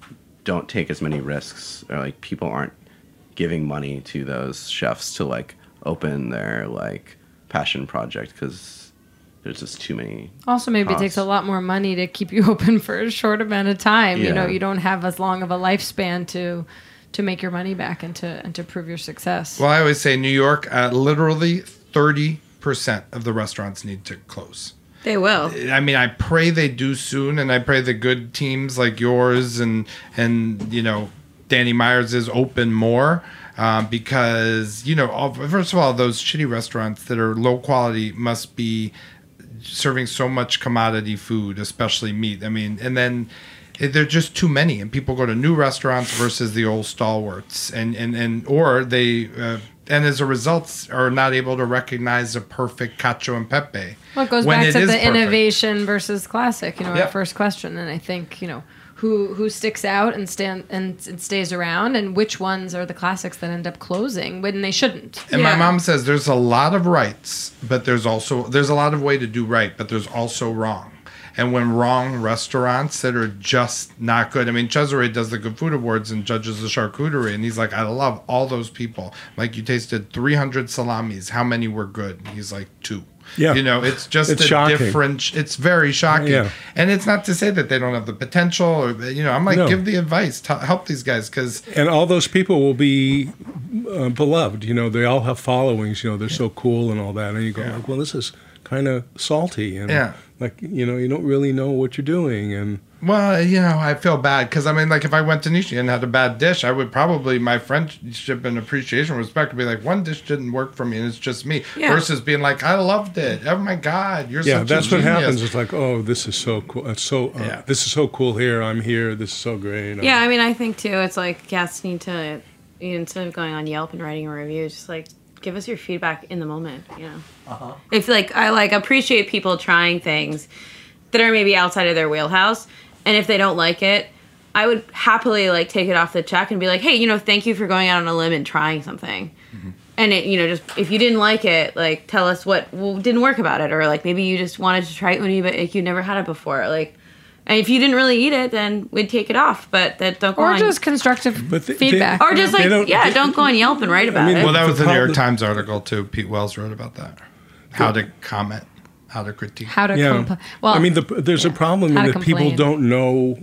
don't take as many risks, or like people aren't giving money to those chefs to like open their like passion project because there's just too many. Also, maybe costs. it takes a lot more money to keep you open for a short amount of time. Yeah. You know, you don't have as long of a lifespan to to make your money back and to and to prove your success. Well, I always say New York, uh, literally thirty percent of the restaurants need to close. They will. I mean, I pray they do soon, and I pray the good teams like yours and and you know Danny Myers is open more um, because you know all, first of all, those shitty restaurants that are low quality must be serving so much commodity food, especially meat. I mean, and then there are just too many, and people go to new restaurants versus the old stalwarts, and and and or they. Uh, And as a result, are not able to recognize a perfect cacio and pepe. Well, it goes when back it to is the perfect. innovation versus classic. You know, Yep. our first question, and I think you know who who sticks out and stand and, and stays around, and which ones are the classics that end up closing when they shouldn't. And Yeah. my mom says there's a lot of rights, but there's also there's a lot of way to do right, but there's also wrong. And when wrong restaurants that are just not good. I mean, Cesare does the Good Food Awards and judges the charcuterie, and he's like, I love all those people. Like, you tasted three hundred salamis. How many were good? And he's like, two. Yeah. You know, it's just It's a shocking. different. It's very shocking. Yeah. And it's not to say that they don't have the potential, or you know, I'm like, No. give the advice, t- help these guys, because And all those people will be uh, beloved. You know, they all have followings. You know, they're so cool and all that. And you go, like, well, this is kind of salty. And, Yeah. like, you know, you don't really know what you're doing. And Well, you know, I feel bad because I mean, like, if I went to Nishi and had a bad dish, I would probably my friendship and appreciation, respect would be like, one dish didn't work for me, and it's just me. Yeah. Versus being like, I loved it. Oh my God, you're yeah, such that's a what genius. happens. It's like, oh, this is so cool. It's so, uh, Yeah. this is so cool here. I'm here. This is so great. Yeah, I mean, I think too, it's like guests need to, you know, instead of going on Yelp and writing a review, just like give us your feedback in the moment. You know, uh-huh. If like I like appreciate people trying things that are maybe outside of their wheelhouse, and if they don't like it, I would happily like take it off the check and be like, hey, you know, thank you for going out on a limb and trying something. Mm-hmm. And it, you know, just if you didn't like it, like tell us what well, didn't work about it, or like maybe you just wanted to try it when you but like, you never had it before, like. And if you didn't really eat it, then we'd take it off. But that don't go Or on. just constructive But they- feedback. they- or just They like don't- yeah, they- don't go on Yelp and write about mean, it. Well, that was the New York problem- Times article too. Pete Wells wrote about that. How to comment, how to critique. how to Yeah. compl- Well, I mean, the, there's a problem How in to that people complain. don't know.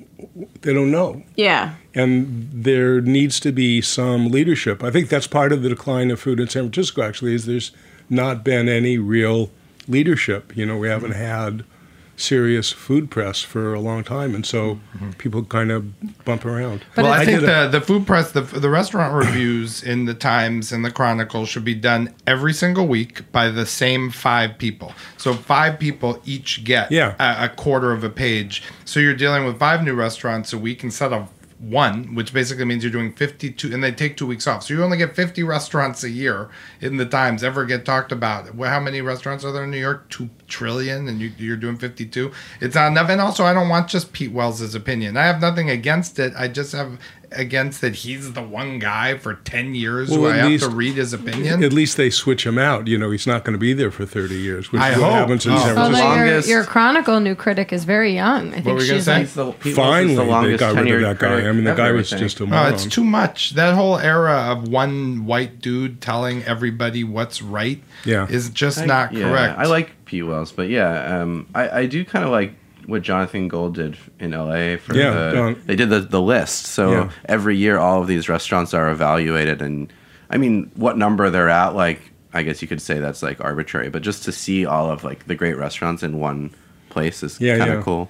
They don't know. Yeah. And there needs to be some leadership. I think that's part of the decline of food in San Francisco, actually, is there's not been any real leadership. You know, we haven't had serious food press for a long time, and so people kind of bump around. But well, I it's- think did a- the the food press, the the restaurant reviews in the Times and the Chronicle should be done every single week by the same five people. So five people each get Yeah. a, a quarter of a page. So you're dealing with five new restaurants a week instead of one, which basically means you're doing fifty-two, and they take two weeks off. So you only get fifty restaurants a year in the Times ever get talked about. Well, how many restaurants are there in New York? Two trillion, and you, you're doing fifty-two. It's not enough. And also, I don't want just Pete Wells' opinion. I have nothing against it. I just have against that he's the one guy for ten years Well, who I at have least- to read his opinion. At least they switch him out. You know, he's not going to be there for thirty years, which I is what hope. happens in Oh. San Although Francisco. your, longest- your Chronicle new critic is very young. I think were you gonna she's say? like, He's the, Pete Wells is Finally, the they longest got rid of tenured that guy. critic I mean, the of guy was everything. just a No, moron. it's too much. That whole era of one white dude telling everybody what's right Yeah. is just I- not yeah, correct. I like P. Wells, but yeah, um, I, I do kind of like what Jonathan Gold did in L A for Yeah, the, Don- they did the, the list. So Yeah. every year, all of these restaurants are evaluated, and I mean, what number they're at, like I guess you could say that's like arbitrary, but just to see all of like the great restaurants in one place is Yeah, kind of yeah. cool.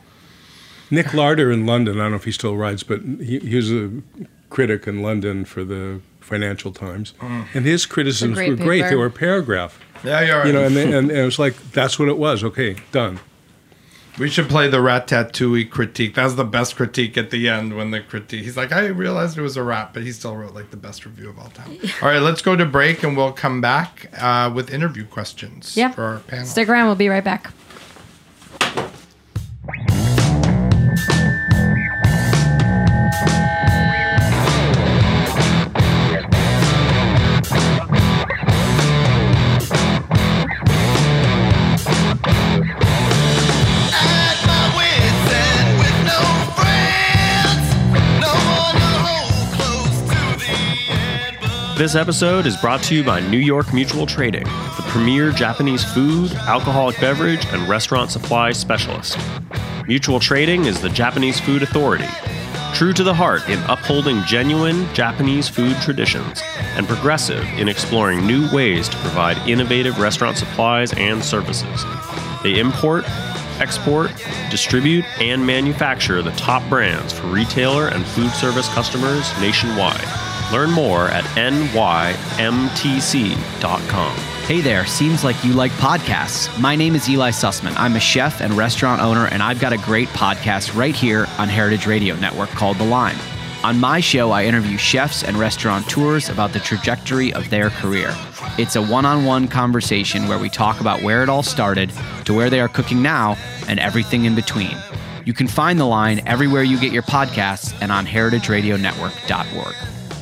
Nick Larder in London, I don't know if he still writes, but he, he was a critic in London for the Financial Times. And his criticisms great were great. paper. They were a paragraph. yeah, you're right. You know, and, they, and, and it was like, that's what it was. Okay, done. We should play the rat tattooey critique. That was the best critique at the end when the critique. He's like, I realized it was a rat, but he still wrote like the best review of all time. All right, let's go to break and we'll come back uh, with interview questions yeah. for our panel. Stick around. We'll be right back. At my wits' end with no friends, no This episode is brought to you by New York Mutual Trading, the premier Japanese food, alcoholic beverage, and restaurant supply specialist. Mutual Trading is the Japanese food authority, true to the heart in upholding genuine Japanese food traditions, and progressive in exploring new ways to provide innovative restaurant supplies and services. They import, export, distribute, and manufacture the top brands for retailer and food service customers nationwide. Learn more at N Y M T C dot com. Hey there, seems like you like podcasts. My name is Eli Sussman. I'm a chef and restaurant owner, and I've got a great podcast right here on Heritage Radio Network called The Line. On my show, I interview chefs and restaurateurs about the trajectory of their career. It's a one-on-one conversation where we talk about where it all started to where they are cooking now and everything in between. You can find The Line everywhere you get your podcasts and on heritage radio network dot org.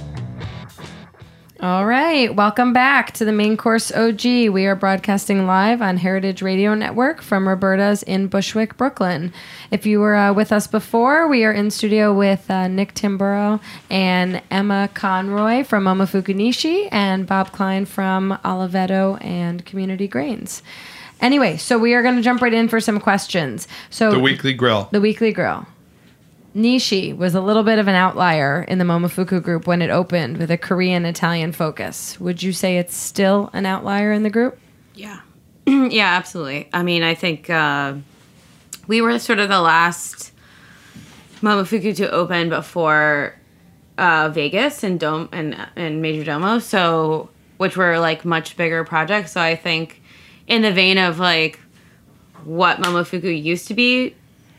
All right, welcome back to the Main Course O G. We are broadcasting live on Heritage Radio Network from Roberta's in Bushwick, Brooklyn. If you were uh, with us before, we are in studio with uh, Nick Timborough and Emma Conroy from Momofuku Nishi and Bob Klein from Oliveto and Community Grains. Anyway, so we are going to jump right in for some questions. So The Weekly Grill. The Weekly Grill. Nishi was a little bit of an outlier in the Momofuku group when it opened with a Korean-Italian focus. Would you say it's still an outlier in the group? Yeah. Yeah, absolutely. I mean, I think uh, we were sort of the last Momofuku to open before uh, Vegas and Dome and, and Major Domo, so which were like much bigger projects. So I think in the vein of like what Momofuku used to be,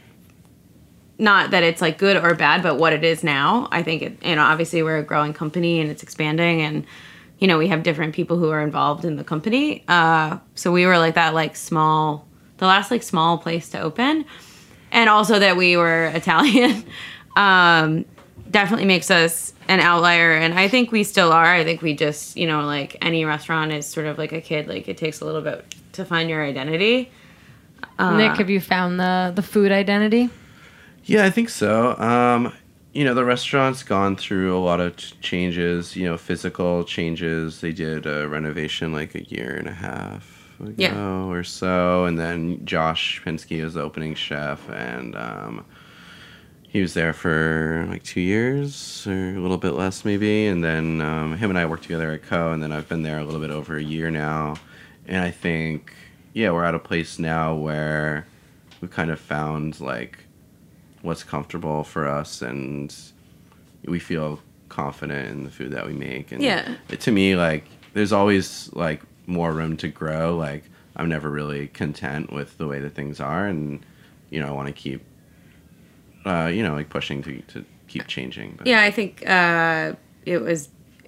not that it's like good or bad, but what it is now. I think it, you know, obviously we're a growing company and it's expanding, and you know we have different people who are involved in the company. Uh, so we were like that, like small, the last like small place to open, and also that we were Italian um, definitely makes us an outlier. And I think we still are. I think we just, you know, like any restaurant is sort of like a kid. Like it takes a little bit to find your identity. Uh, Nick, have you found the the food identity? Yeah, I think so. Um, you know, the restaurant's gone through a lot of ch- changes, you know, physical changes. They did a renovation like a year and a half ago Yeah. or so. And then Josh Pinsky was the opening chef, and um, he was there for like two years or a little bit less maybe. And then um, him and I worked together at Co, and then I've been there a little bit over a year now. And I think, yeah, we're at a place now where we've kind of found like what's comfortable for us, and we feel confident in the food that we make. And Yeah. it, to me, like there's always like more room to grow. Like I'm never really content with the way that things are, and you know I want to keep uh, you know like pushing to to keep changing. But. Yeah, I think uh, it was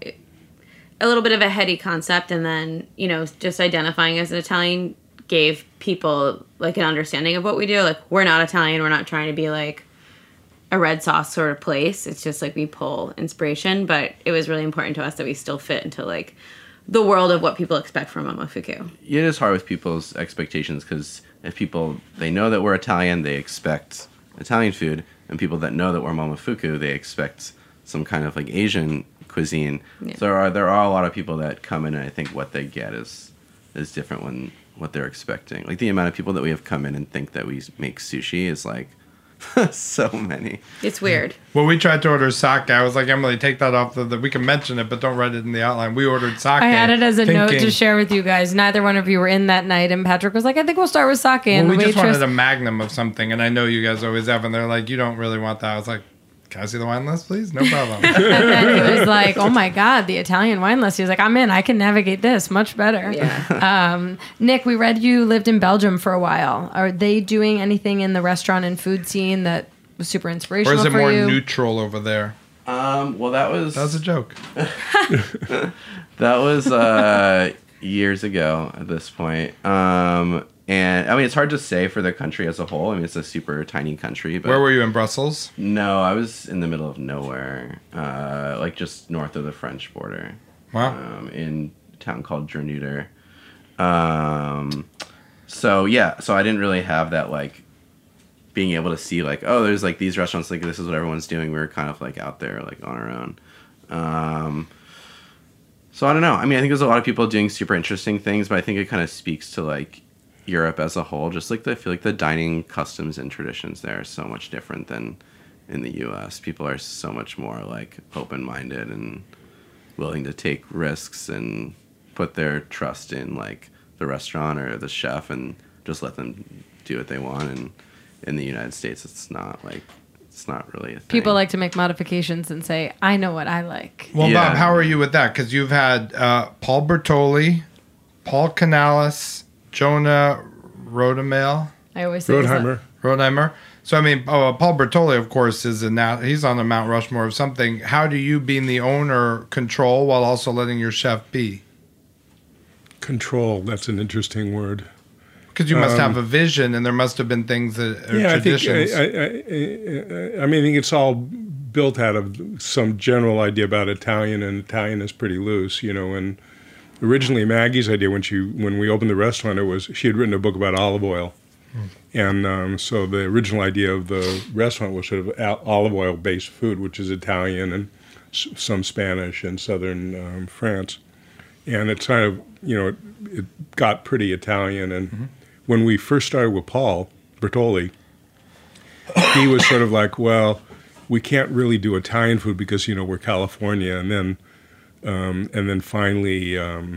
a little bit of a heady concept, and then you know just identifying as an Italian gave people like an understanding of what we do. Like we're not Italian, we're not trying to be like a red sauce sort of place. It's just like we pull inspiration, but it was really important to us that we still fit into like the world of what people expect from Momofuku. It is hard with people's expectations, because if people, they know that we're Italian, they expect Italian food, and people that know that we're Momofuku, they expect some kind of like Asian cuisine. Yeah. So there are there are a lot of people that come in, and I think what they get is is different when what they're expecting. Like the amount of people that we have come in and think that we make sushi is like so many. It's weird. When we tried to order sake, I was like, Emily, take that off the, the we can mention it, but don't write it in the outline. We ordered sake. I had it as a thinking, note to share with you guys. Neither one of you were in that night, and Patrick was like, I think we'll start with sake. And Well, we the just waitress, wanted a magnum of something, and I know you guys always have, and they're like, you don't really want that. I was like, can I see the wine list, please? No problem. and then he was like, oh my God, the Italian wine list. He was like, I'm in. I can navigate this much better. Yeah. Um, Nick, we read you lived in Belgium for a while. Are they doing anything in the restaurant and food scene that was super Or inspirational is it for more you? neutral over there? Um, well, that was That was a joke. that was uh, years ago at this point. Um, and I mean, it's hard to say for the country as a whole. I mean, it's a super tiny country. But Where were you, in Brussels? No, I was in the middle of nowhere, uh, like just north of the French border. Wow. Um, in a town called Dranouter. Um, so yeah, so I didn't really have that like being able to see like, oh, there's like these restaurants, like this is what everyone's doing. We were kind of like out there like on our own. Um, So I don't know. I mean, I think there's a lot of people doing super interesting things, but I think it kind of speaks to like Europe as a whole. Just like the, I feel like the dining customs and traditions there are so much different than in the U S. People are so much more like open-minded and willing to take risks and put their trust in like the restaurant or the chef and just let them do what they want. And in the United States, it's not like it's not really a thing. People like to make modifications and say, I know what I like. Well, Yeah. Bob, how are you with that? Because you've had uh, Paul Bertoli, Paul Canales, Jonah Rodemail, I always say Rodheimer. Rodheimer. So, I mean, uh, Paul Bertoli, of course, is a now he's on the Mount Rushmore of something. How do you, being the owner, control while also letting your chef be? Control. That's an interesting word. Because you must Um, have a vision, and there must have been things that are Yeah, I think traditions. I, I, I, I mean, I think it's all built out of some general idea about Italian, and Italian is pretty loose, you know. And originally, Maggie's idea when she when we opened the restaurant, it was she had written a book about olive oil, and um, so the original idea of the restaurant was sort of al- olive oil based food, which is Italian and s- some Spanish and southern um, France, and it's kind of you know it, it got pretty Italian and. Mm-hmm. When we first started with Paul Bertoli, he was sort of like, well, we can't really do Italian food because, you know, we're California. And then um, and then finally um,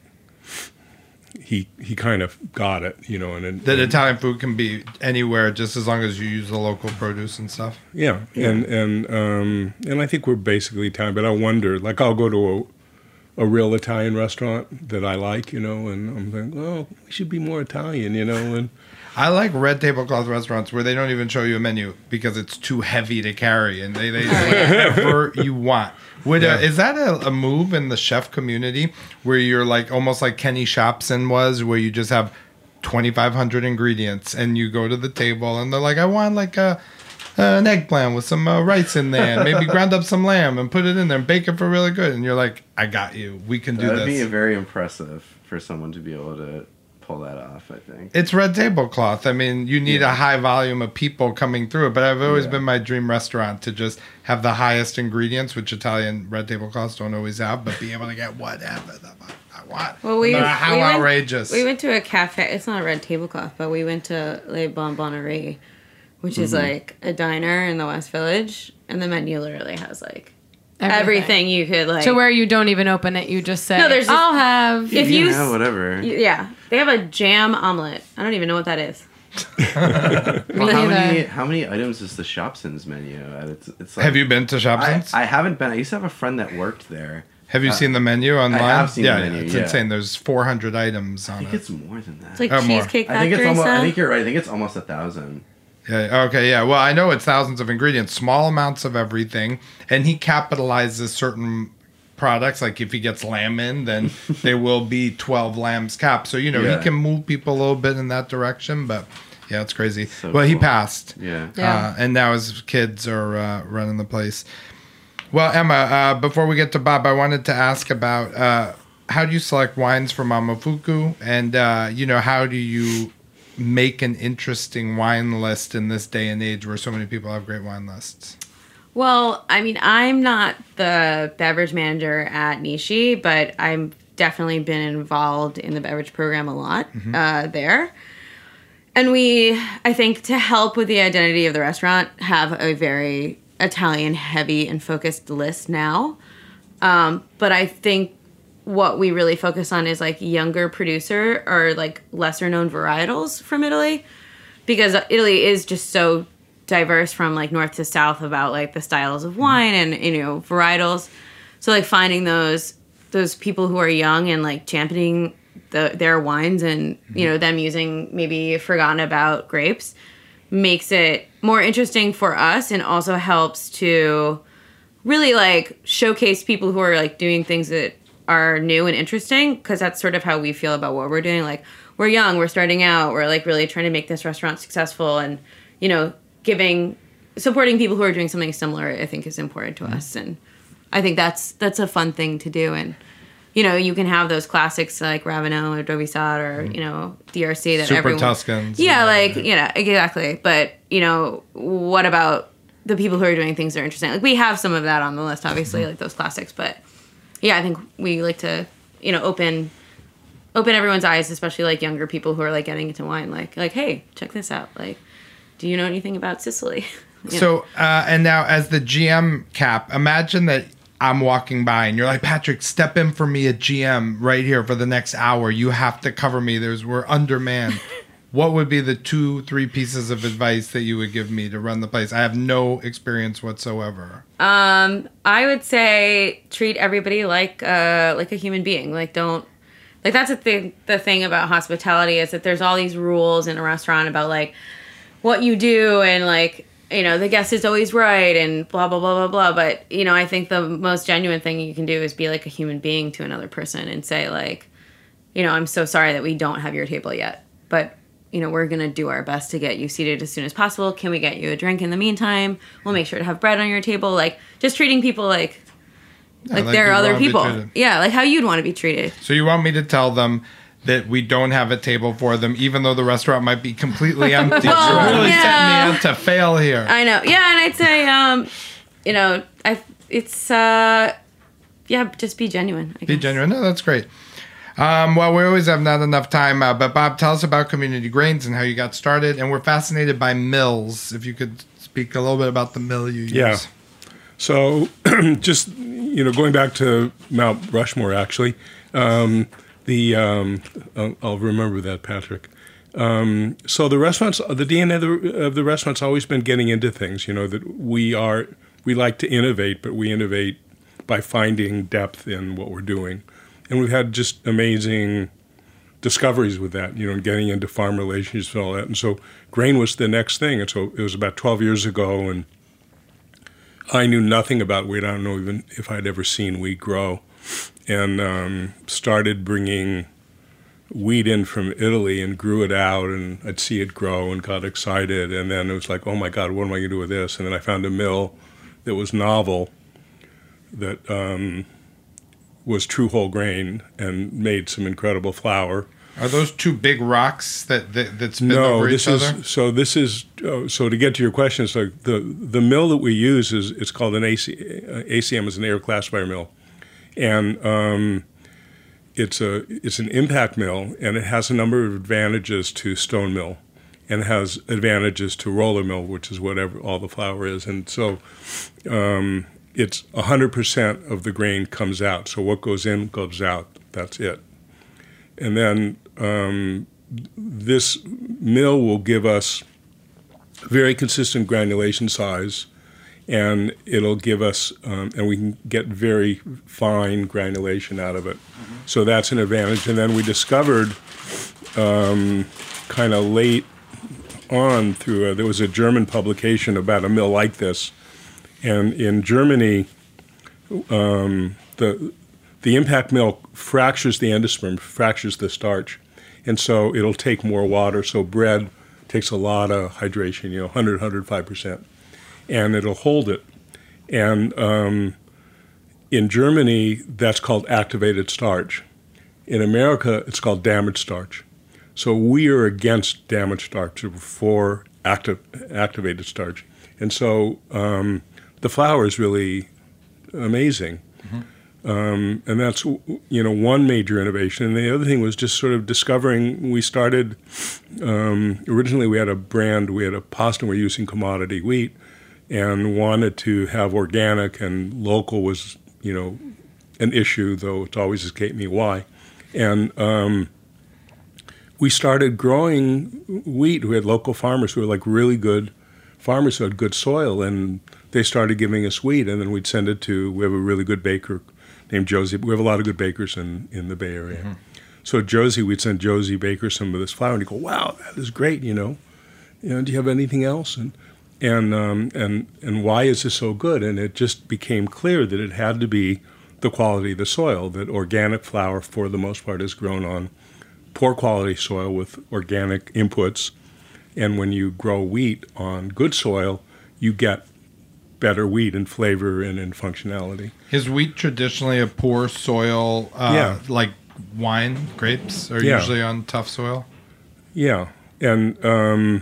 he he kind of got it, you know. And, and that Italian food can be anywhere just as long as you use the local produce and stuff. Yeah, yeah. and and um, and I think we're basically Italian. But I wonder, like, I'll go to a a real Italian restaurant that I like, you know, and I'm thinking, oh, we should be more Italian, you know. And I like red tablecloth restaurants where they don't even show you a menu because it's too heavy to carry, and they they whatever you want. Would yeah. uh, is that a, a move in the chef community where you're like almost like Kenny Shopson was, where you just have twenty-five hundred ingredients and you go to the table and they're like, I want like a Uh, an eggplant with some uh, rice in there, and maybe ground up some lamb and put it in there and bake it for really good. And you're like, I got you. We can do That'd this. That'd be very impressive for someone to be able to pull that off, I think. It's red tablecloth. I mean, you need yeah. a high volume of people coming through it, but I've always yeah. been my dream restaurant to just have the highest ingredients, which Italian red tablecloths don't always have, but be able to get whatever the fuck I want. Well, we, no matter how we went, outrageous. We went to a cafe. It's not a red tablecloth, but we went to Le Bonbonnerie, which is mm-hmm. like a diner in the West Village, and the menu literally has like everything, everything you could like. So where you don't even open it, you just say, "No, there's." I'll have. If you, you have whatever. Yeah, they have a jam omelet. I don't even know what that is. Well, how many how many items is the Shopson's menu? It's, it's like, have you been to Shopson's? I, I haven't been. I used to have a friend that worked there. Have you uh, seen the menu online? I have seen yeah, the menu. It's yeah. insane. There's four hundred items on it. I think it. it's more than that. It's like oh, Cheesecake Factory I think it's almost. stuff? I think you're right. I think it's almost a thousand. Yeah. Okay. Yeah. Well, I know it's thousands of ingredients, small amounts of everything, and he capitalizes certain products. Like if he gets lamb in, then there will be twelve lambs capped. So you know yeah. he can move people a little bit in that direction. But yeah, it's crazy. So well, cool. He passed. Yeah. Yeah. Uh, and now his kids are uh, running the place. Well, Emma, uh, before we get to Bob, I wanted to ask about uh, how do you select wines for Momofuku, and uh, you know how do you make an interesting wine list in this day and age where so many people have great wine lists? Well, I mean, I'm not the beverage manager at Nishi, but I've definitely been involved in the beverage program a lot mm-hmm. uh, there. And we, I think, to help with the identity of the restaurant, have a very Italian heavy and focused list now. Um, but I think what we really focus on is like younger producer or like lesser known varietals from Italy, because Italy is just so diverse from like north to south about like the styles of wine and, you know, varietals. So like finding those those people who are young and like championing the, their wines and, you know, them using maybe forgotten about grapes makes it more interesting for us, and also helps to really like showcase people who are like doing things that are new and interesting, because that's sort of how we feel about what we're doing. Like, we're young, we're starting out, we're like really trying to make this restaurant successful, and, you know, giving, supporting people who are doing something similar, I think is important to mm-hmm. us. And I think that's, that's a fun thing to do. And, you know, you can have those classics like Ravenel or Dovizat or, mm-hmm. you know, D R C that Super everyone. Tuscans. Yeah, like, you know, exactly. But, you know, what about the people who are doing things that are interesting? Like, we have some of that on the list, obviously, mm-hmm. like those classics, but, yeah, I think we like to, you know, open open everyone's eyes, especially like younger people who are like getting into wine. Like, like, hey, check this out. Like, do you know anything about Sicily? You so, uh, and now as the G M cap, imagine that I'm walking by and you're like, Patrick, step in for me at G M right here for the next hour. You have to cover me. There's we're undermanned. What would be the two, three pieces of advice that you would give me to run the place? I have no experience whatsoever. Um, I would say treat everybody like uh like a human being. Like, don't like that's the thing. The thing about hospitality is that there's all these rules in a restaurant about like what you do and like, you know, the guest is always right and blah blah blah blah blah. But you know, I think the most genuine thing you can do is be like a human being to another person and say like, you know, I'm so sorry that we don't have your table yet, but you know, we're going to do our best to get you seated as soon as possible. Can we get you a drink in the meantime? We'll make sure to have bread on your table. Like, just treating people like Yeah, like, like they're you'd other wanna be people. treated. Yeah, like how you'd want to be treated. So you want me to tell them that we don't have a table for them, even though the restaurant might be completely empty? Well, You're really yeah. setting me up to fail here. I know. Yeah, and I'd say, um, you know, I it's, uh, yeah, just be genuine. I Be guess. genuine. No, that's great. Um, well, we always have not enough time, uh, but Bob, tell us about Community Grains and how you got started. And we're fascinated by mills. If you could speak a little bit about the mill you use. Yeah. So just, you know, going back to Mount Rushmore, actually, um, the um, I'll, I'll remember that, Patrick. Um, so the restaurants, the D N A of the, of the restaurant's always been getting into things, you know, that we are, we like to innovate, but we innovate by finding depth in what we're doing. And we've had just amazing discoveries with that, you know, getting into farm relations and all that. And so grain was the next thing. And so it was about twelve years ago, and I knew nothing about wheat. I don't know even if I'd ever seen wheat grow. And um, started bringing wheat in from Italy and grew it out, and I'd see it grow and got excited. And then it was like, oh my God, what am I going to do with this? And then I found a mill that was novel, that um, was true whole grain and made some incredible flour. Are those two big rocks that that, that spin no, over this each is, other? So this is uh, so to get to your question. So the the mill that we use is it's called an A C, uh, A C M is an air classifier mill, and um, it's a it's an impact mill, and it has a number of advantages to stone mill, and it has advantages to roller mill, which is whatever all the flour is, and so. Um, It's one hundred percent of the grain comes out. So what goes in goes out. That's it. And then um, this mill will give us very consistent granulation size, and it'll give us, um, and we can get very fine granulation out of it. Mm-hmm. So that's an advantage. And then we discovered um, kind of late on through, a, there was a German publication about a mill like this. And in Germany, um, the the impact mill fractures the endosperm, fractures the starch, and so it'll take more water. So bread takes a lot of hydration, you know, one hundred, one hundred five percent, and it'll hold it. And um, in Germany, that's called activated starch. In America, it's called damaged starch. So we are against damaged starch, we're for active, activated starch. And so um, the flour is really amazing. Mm-hmm. Um, and that's, you know, one major innovation. And the other thing was just sort of discovering, we started, um, originally we had a brand, we had a pasta, we're using commodity wheat, and wanted to have organic, and local was, you know, an issue, though it's always escaped me why. And um, we started growing wheat. We had local farmers who were like really good farmers who had good soil, and they started giving us wheat, and then we'd send it to, we have a really good baker named Josie. We have a lot of good bakers in, in the Bay Area. Mm-hmm. So Josie, we'd send Josie Baker some of this flour, and he'd go, wow, that is great, you know. You know, do you have anything else? And and um, and and why is this so good? And it just became clear that it had to be the quality of the soil, that organic flour, for the most part, is grown on poor quality soil with organic inputs. And when you grow wheat on good soil, you get better wheat in flavor and in functionality. Is wheat traditionally a poor soil, uh, yeah. like wine, grapes are yeah. usually on tough soil? Yeah. And um,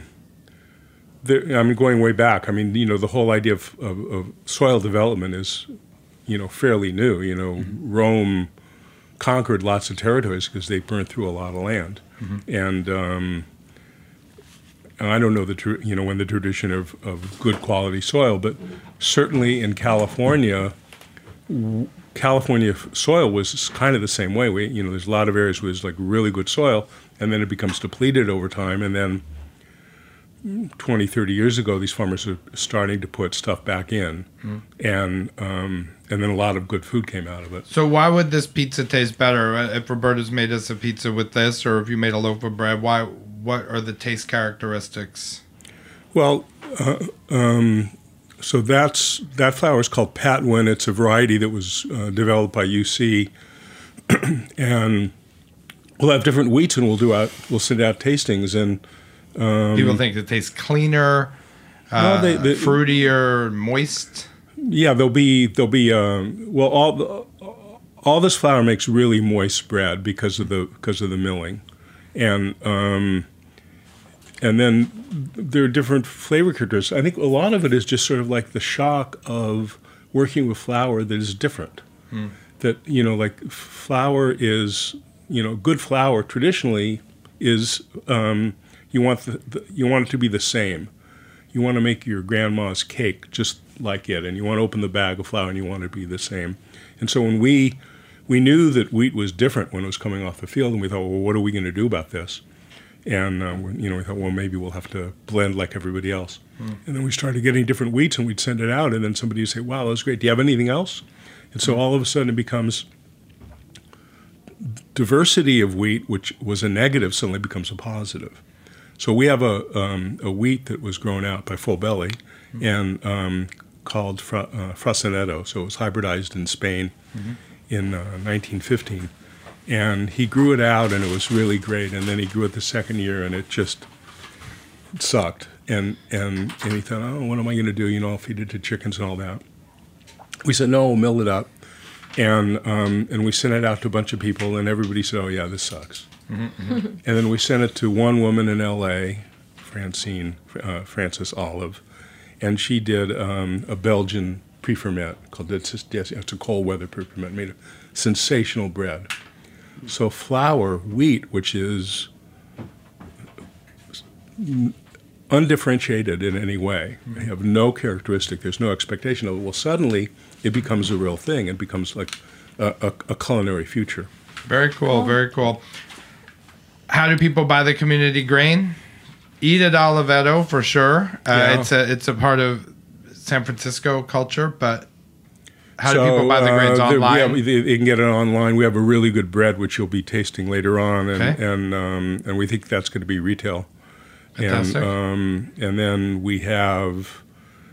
the, I'm going way back. I mean, you know, the whole idea of, of, of soil development is you know, fairly new. You know, mm-hmm. Rome conquered lots of territories because they burned through a lot of land, mm-hmm. and um, I don't know the tr- you know when the tradition of, of good quality soil, but certainly in California, w- California soil was kind of the same way. We, you know, there's a lot of areas where there's like really good soil, and then it becomes depleted over time, and then twenty, thirty years ago, these farmers are starting to put stuff back in, mm. and um, and then a lot of good food came out of it. So why would this pizza taste better? If Roberta's made us a pizza with this, or if you made a loaf of bread, why? What are the taste characteristics? Well, uh, um, so that's that flour is called Patwin. It's a variety that was uh, developed by U C, and we'll have different wheats, and we'll do out we'll send out tastings and. Um, People think it tastes cleaner, uh, well, they, they, fruitier, moist. Yeah, there'll be there'll be um, well all the, all this flour makes really moist bread because of the because of the milling, and um, and then there are different flavor characteristics. I think a lot of it is just sort of like the shock of working with flour that is different. Hmm. That you know, like flour is you know good flour traditionally is. Um, You want the, the, you want it to be the same. You want to make your grandma's cake just like it, and you want to open the bag of flour and you want it to be the same. And so when we we knew that wheat was different when it was coming off the field, and we thought, well, what are we going to do about this? And uh, you know, we thought, well, maybe we'll have to blend like everybody else. Mm. And then we started getting different wheats, and we'd send it out, and then somebody would say, wow, that's great. Do you have anything else? And so all of a sudden it becomes diversity of wheat, which was a negative, suddenly becomes a positive. So we have a um, a wheat that was grown out by Full Belly mm-hmm. and um, called Fra- uh, Frasaneto. So it was hybridized in Spain mm-hmm. in uh, nineteen fifteen. And he grew it out, and it was really great. And then he grew it the second year, and it just sucked. And and, and he thought, oh, what am I going to do? You know, I'll feed it to chickens and all that. We said, no, we'll mill it up. And um, and we sent it out to a bunch of people, and everybody said, oh, yeah, this sucks. Mm-hmm. And then we sent it to one woman in L A, Francine, uh, Frances Olive, and she did um, a Belgian pre-ferment called it's, it's a cold weather pre-ferment, made a sensational bread. So flour, wheat, which is undifferentiated in any way, they have no characteristic, there's no expectation of it. Well, suddenly it becomes a real thing. It becomes like a, a, a culinary future. Very cool, very cool. How do people buy the community grain? Eat at Oliveto for sure. Uh, yeah. It's a it's a part of San Francisco culture, but how so, do people buy the grains uh, online? We have, they, they can get it online. We have a really good bread, which you'll be tasting later on, and okay. and um, and we think that's going to be retail. Fantastic. And, um, and then we have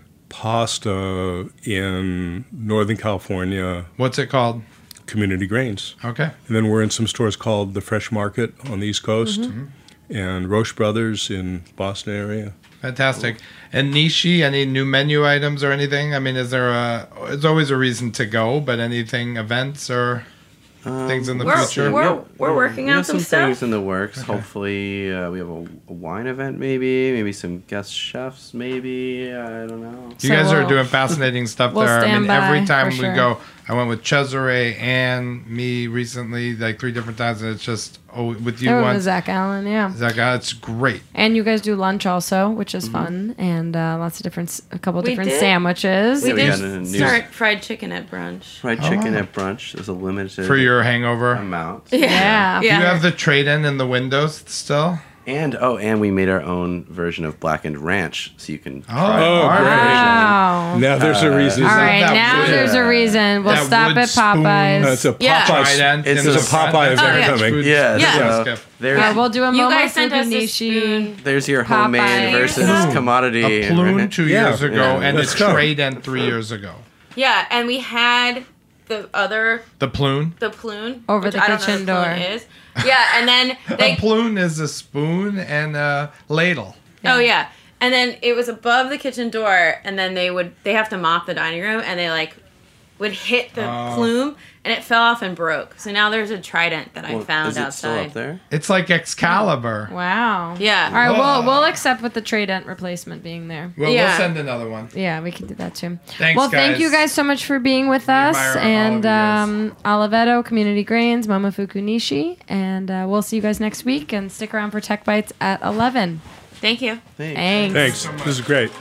pasta in Northern California. What's it called? Community Grains. Okay. And then we're in some stores called The Fresh Market on the East Coast, mm-hmm. and Roche Brothers in Boston area. Fantastic. And Nishi, any new menu items or anything? I mean, is there a? There's always a reason to go, but anything, events or um, things in the we're, future? We're, we're working we on have some, some stuff. things in the works. Okay. Hopefully, uh, we have a, a wine event, maybe, maybe some guest chefs, maybe. I don't know. You So guys we'll, are doing fascinating stuff we'll there. I mean, stand every by, time for we sure. go, I went with Cesare and me recently, like three different times, and it's just oh, with you There once. was Zach Allen, yeah. Zach Allen, it's great. And you guys do lunch also, which is fun, and uh, lots of different, s- a couple We different did. sandwiches. We Yeah, we did got a new- start fried chicken at brunch. Fried chicken at brunch. There's a limited For your hangover. amount. Yeah. Do you have the trade-in in the windows still? And oh, and we made our own version of blackened ranch, so you can. Oh, try Oh, our great. Wow. Now there's a reason. All right, that now wood- there's a reason. We'll that stop wood at spoon. Popeyes. Uh, it's a Yeah. Popeye. Trident. It's in a the Popeye front. event yeah. coming. Yeah, Yeah. so there's Yeah, we'll do a You Momo guys sent us a Nishi. spoon. there's your Popeye. homemade versus Ooh. commodity. A Ploon two Yeah. years ago Yeah. and a Let's go. trade-in three years ago. Yeah, and we had the other, The Ploon? the Ploon. Over which the I don't know kitchen what Ploon door. is. Yeah, and then they... A Ploon is a spoon and a ladle. Oh, yeah. And then it was above the kitchen door, and then they would... They have to mop the dining room, and they, like, would hit the Oh. plume, and it fell off and broke. So now there's a trident that I Well, found is it outside. still up there? It's like Excalibur. Wow. Yeah. All right, Whoa. we'll we'll accept with the trident replacement being there. Well, Yeah. we'll send another one. Yeah, we can do that too. Thanks, well, thank guys. you guys so much for being with us. admire all of And you guys. um, Oliveto, Community Grains, Momofuku Nishi. And uh, we'll see you guys next week. And stick around for Tech Bites at eleven. Thank you. Thanks. Thanks. Thanks. This is great.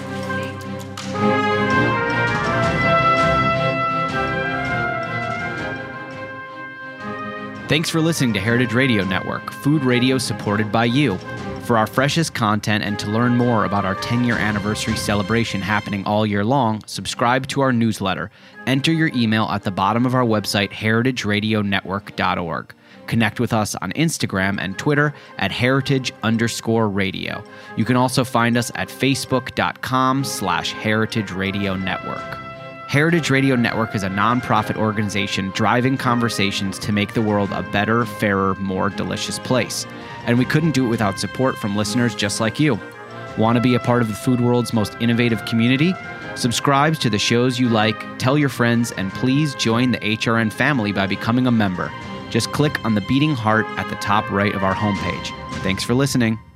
Thanks for listening to Heritage Radio Network, food radio supported by you. For our freshest content and to learn more about our ten-year anniversary celebration happening all year long, subscribe to our newsletter. Enter your email at the bottom of our website, heritage radio network dot org. Connect with us on Instagram and Twitter at heritage underscore radio. You can also find us at facebook.com slash heritage radio network. Heritage Radio Network is a nonprofit organization driving conversations to make the world a better, fairer, more delicious place. And we couldn't do it without support from listeners just like you. Want to be a part of the food world's most innovative community? Subscribe to the shows you like, tell your friends, and please join the H R N family by becoming a member. Just click on the beating heart at the top right of our homepage. Thanks for listening.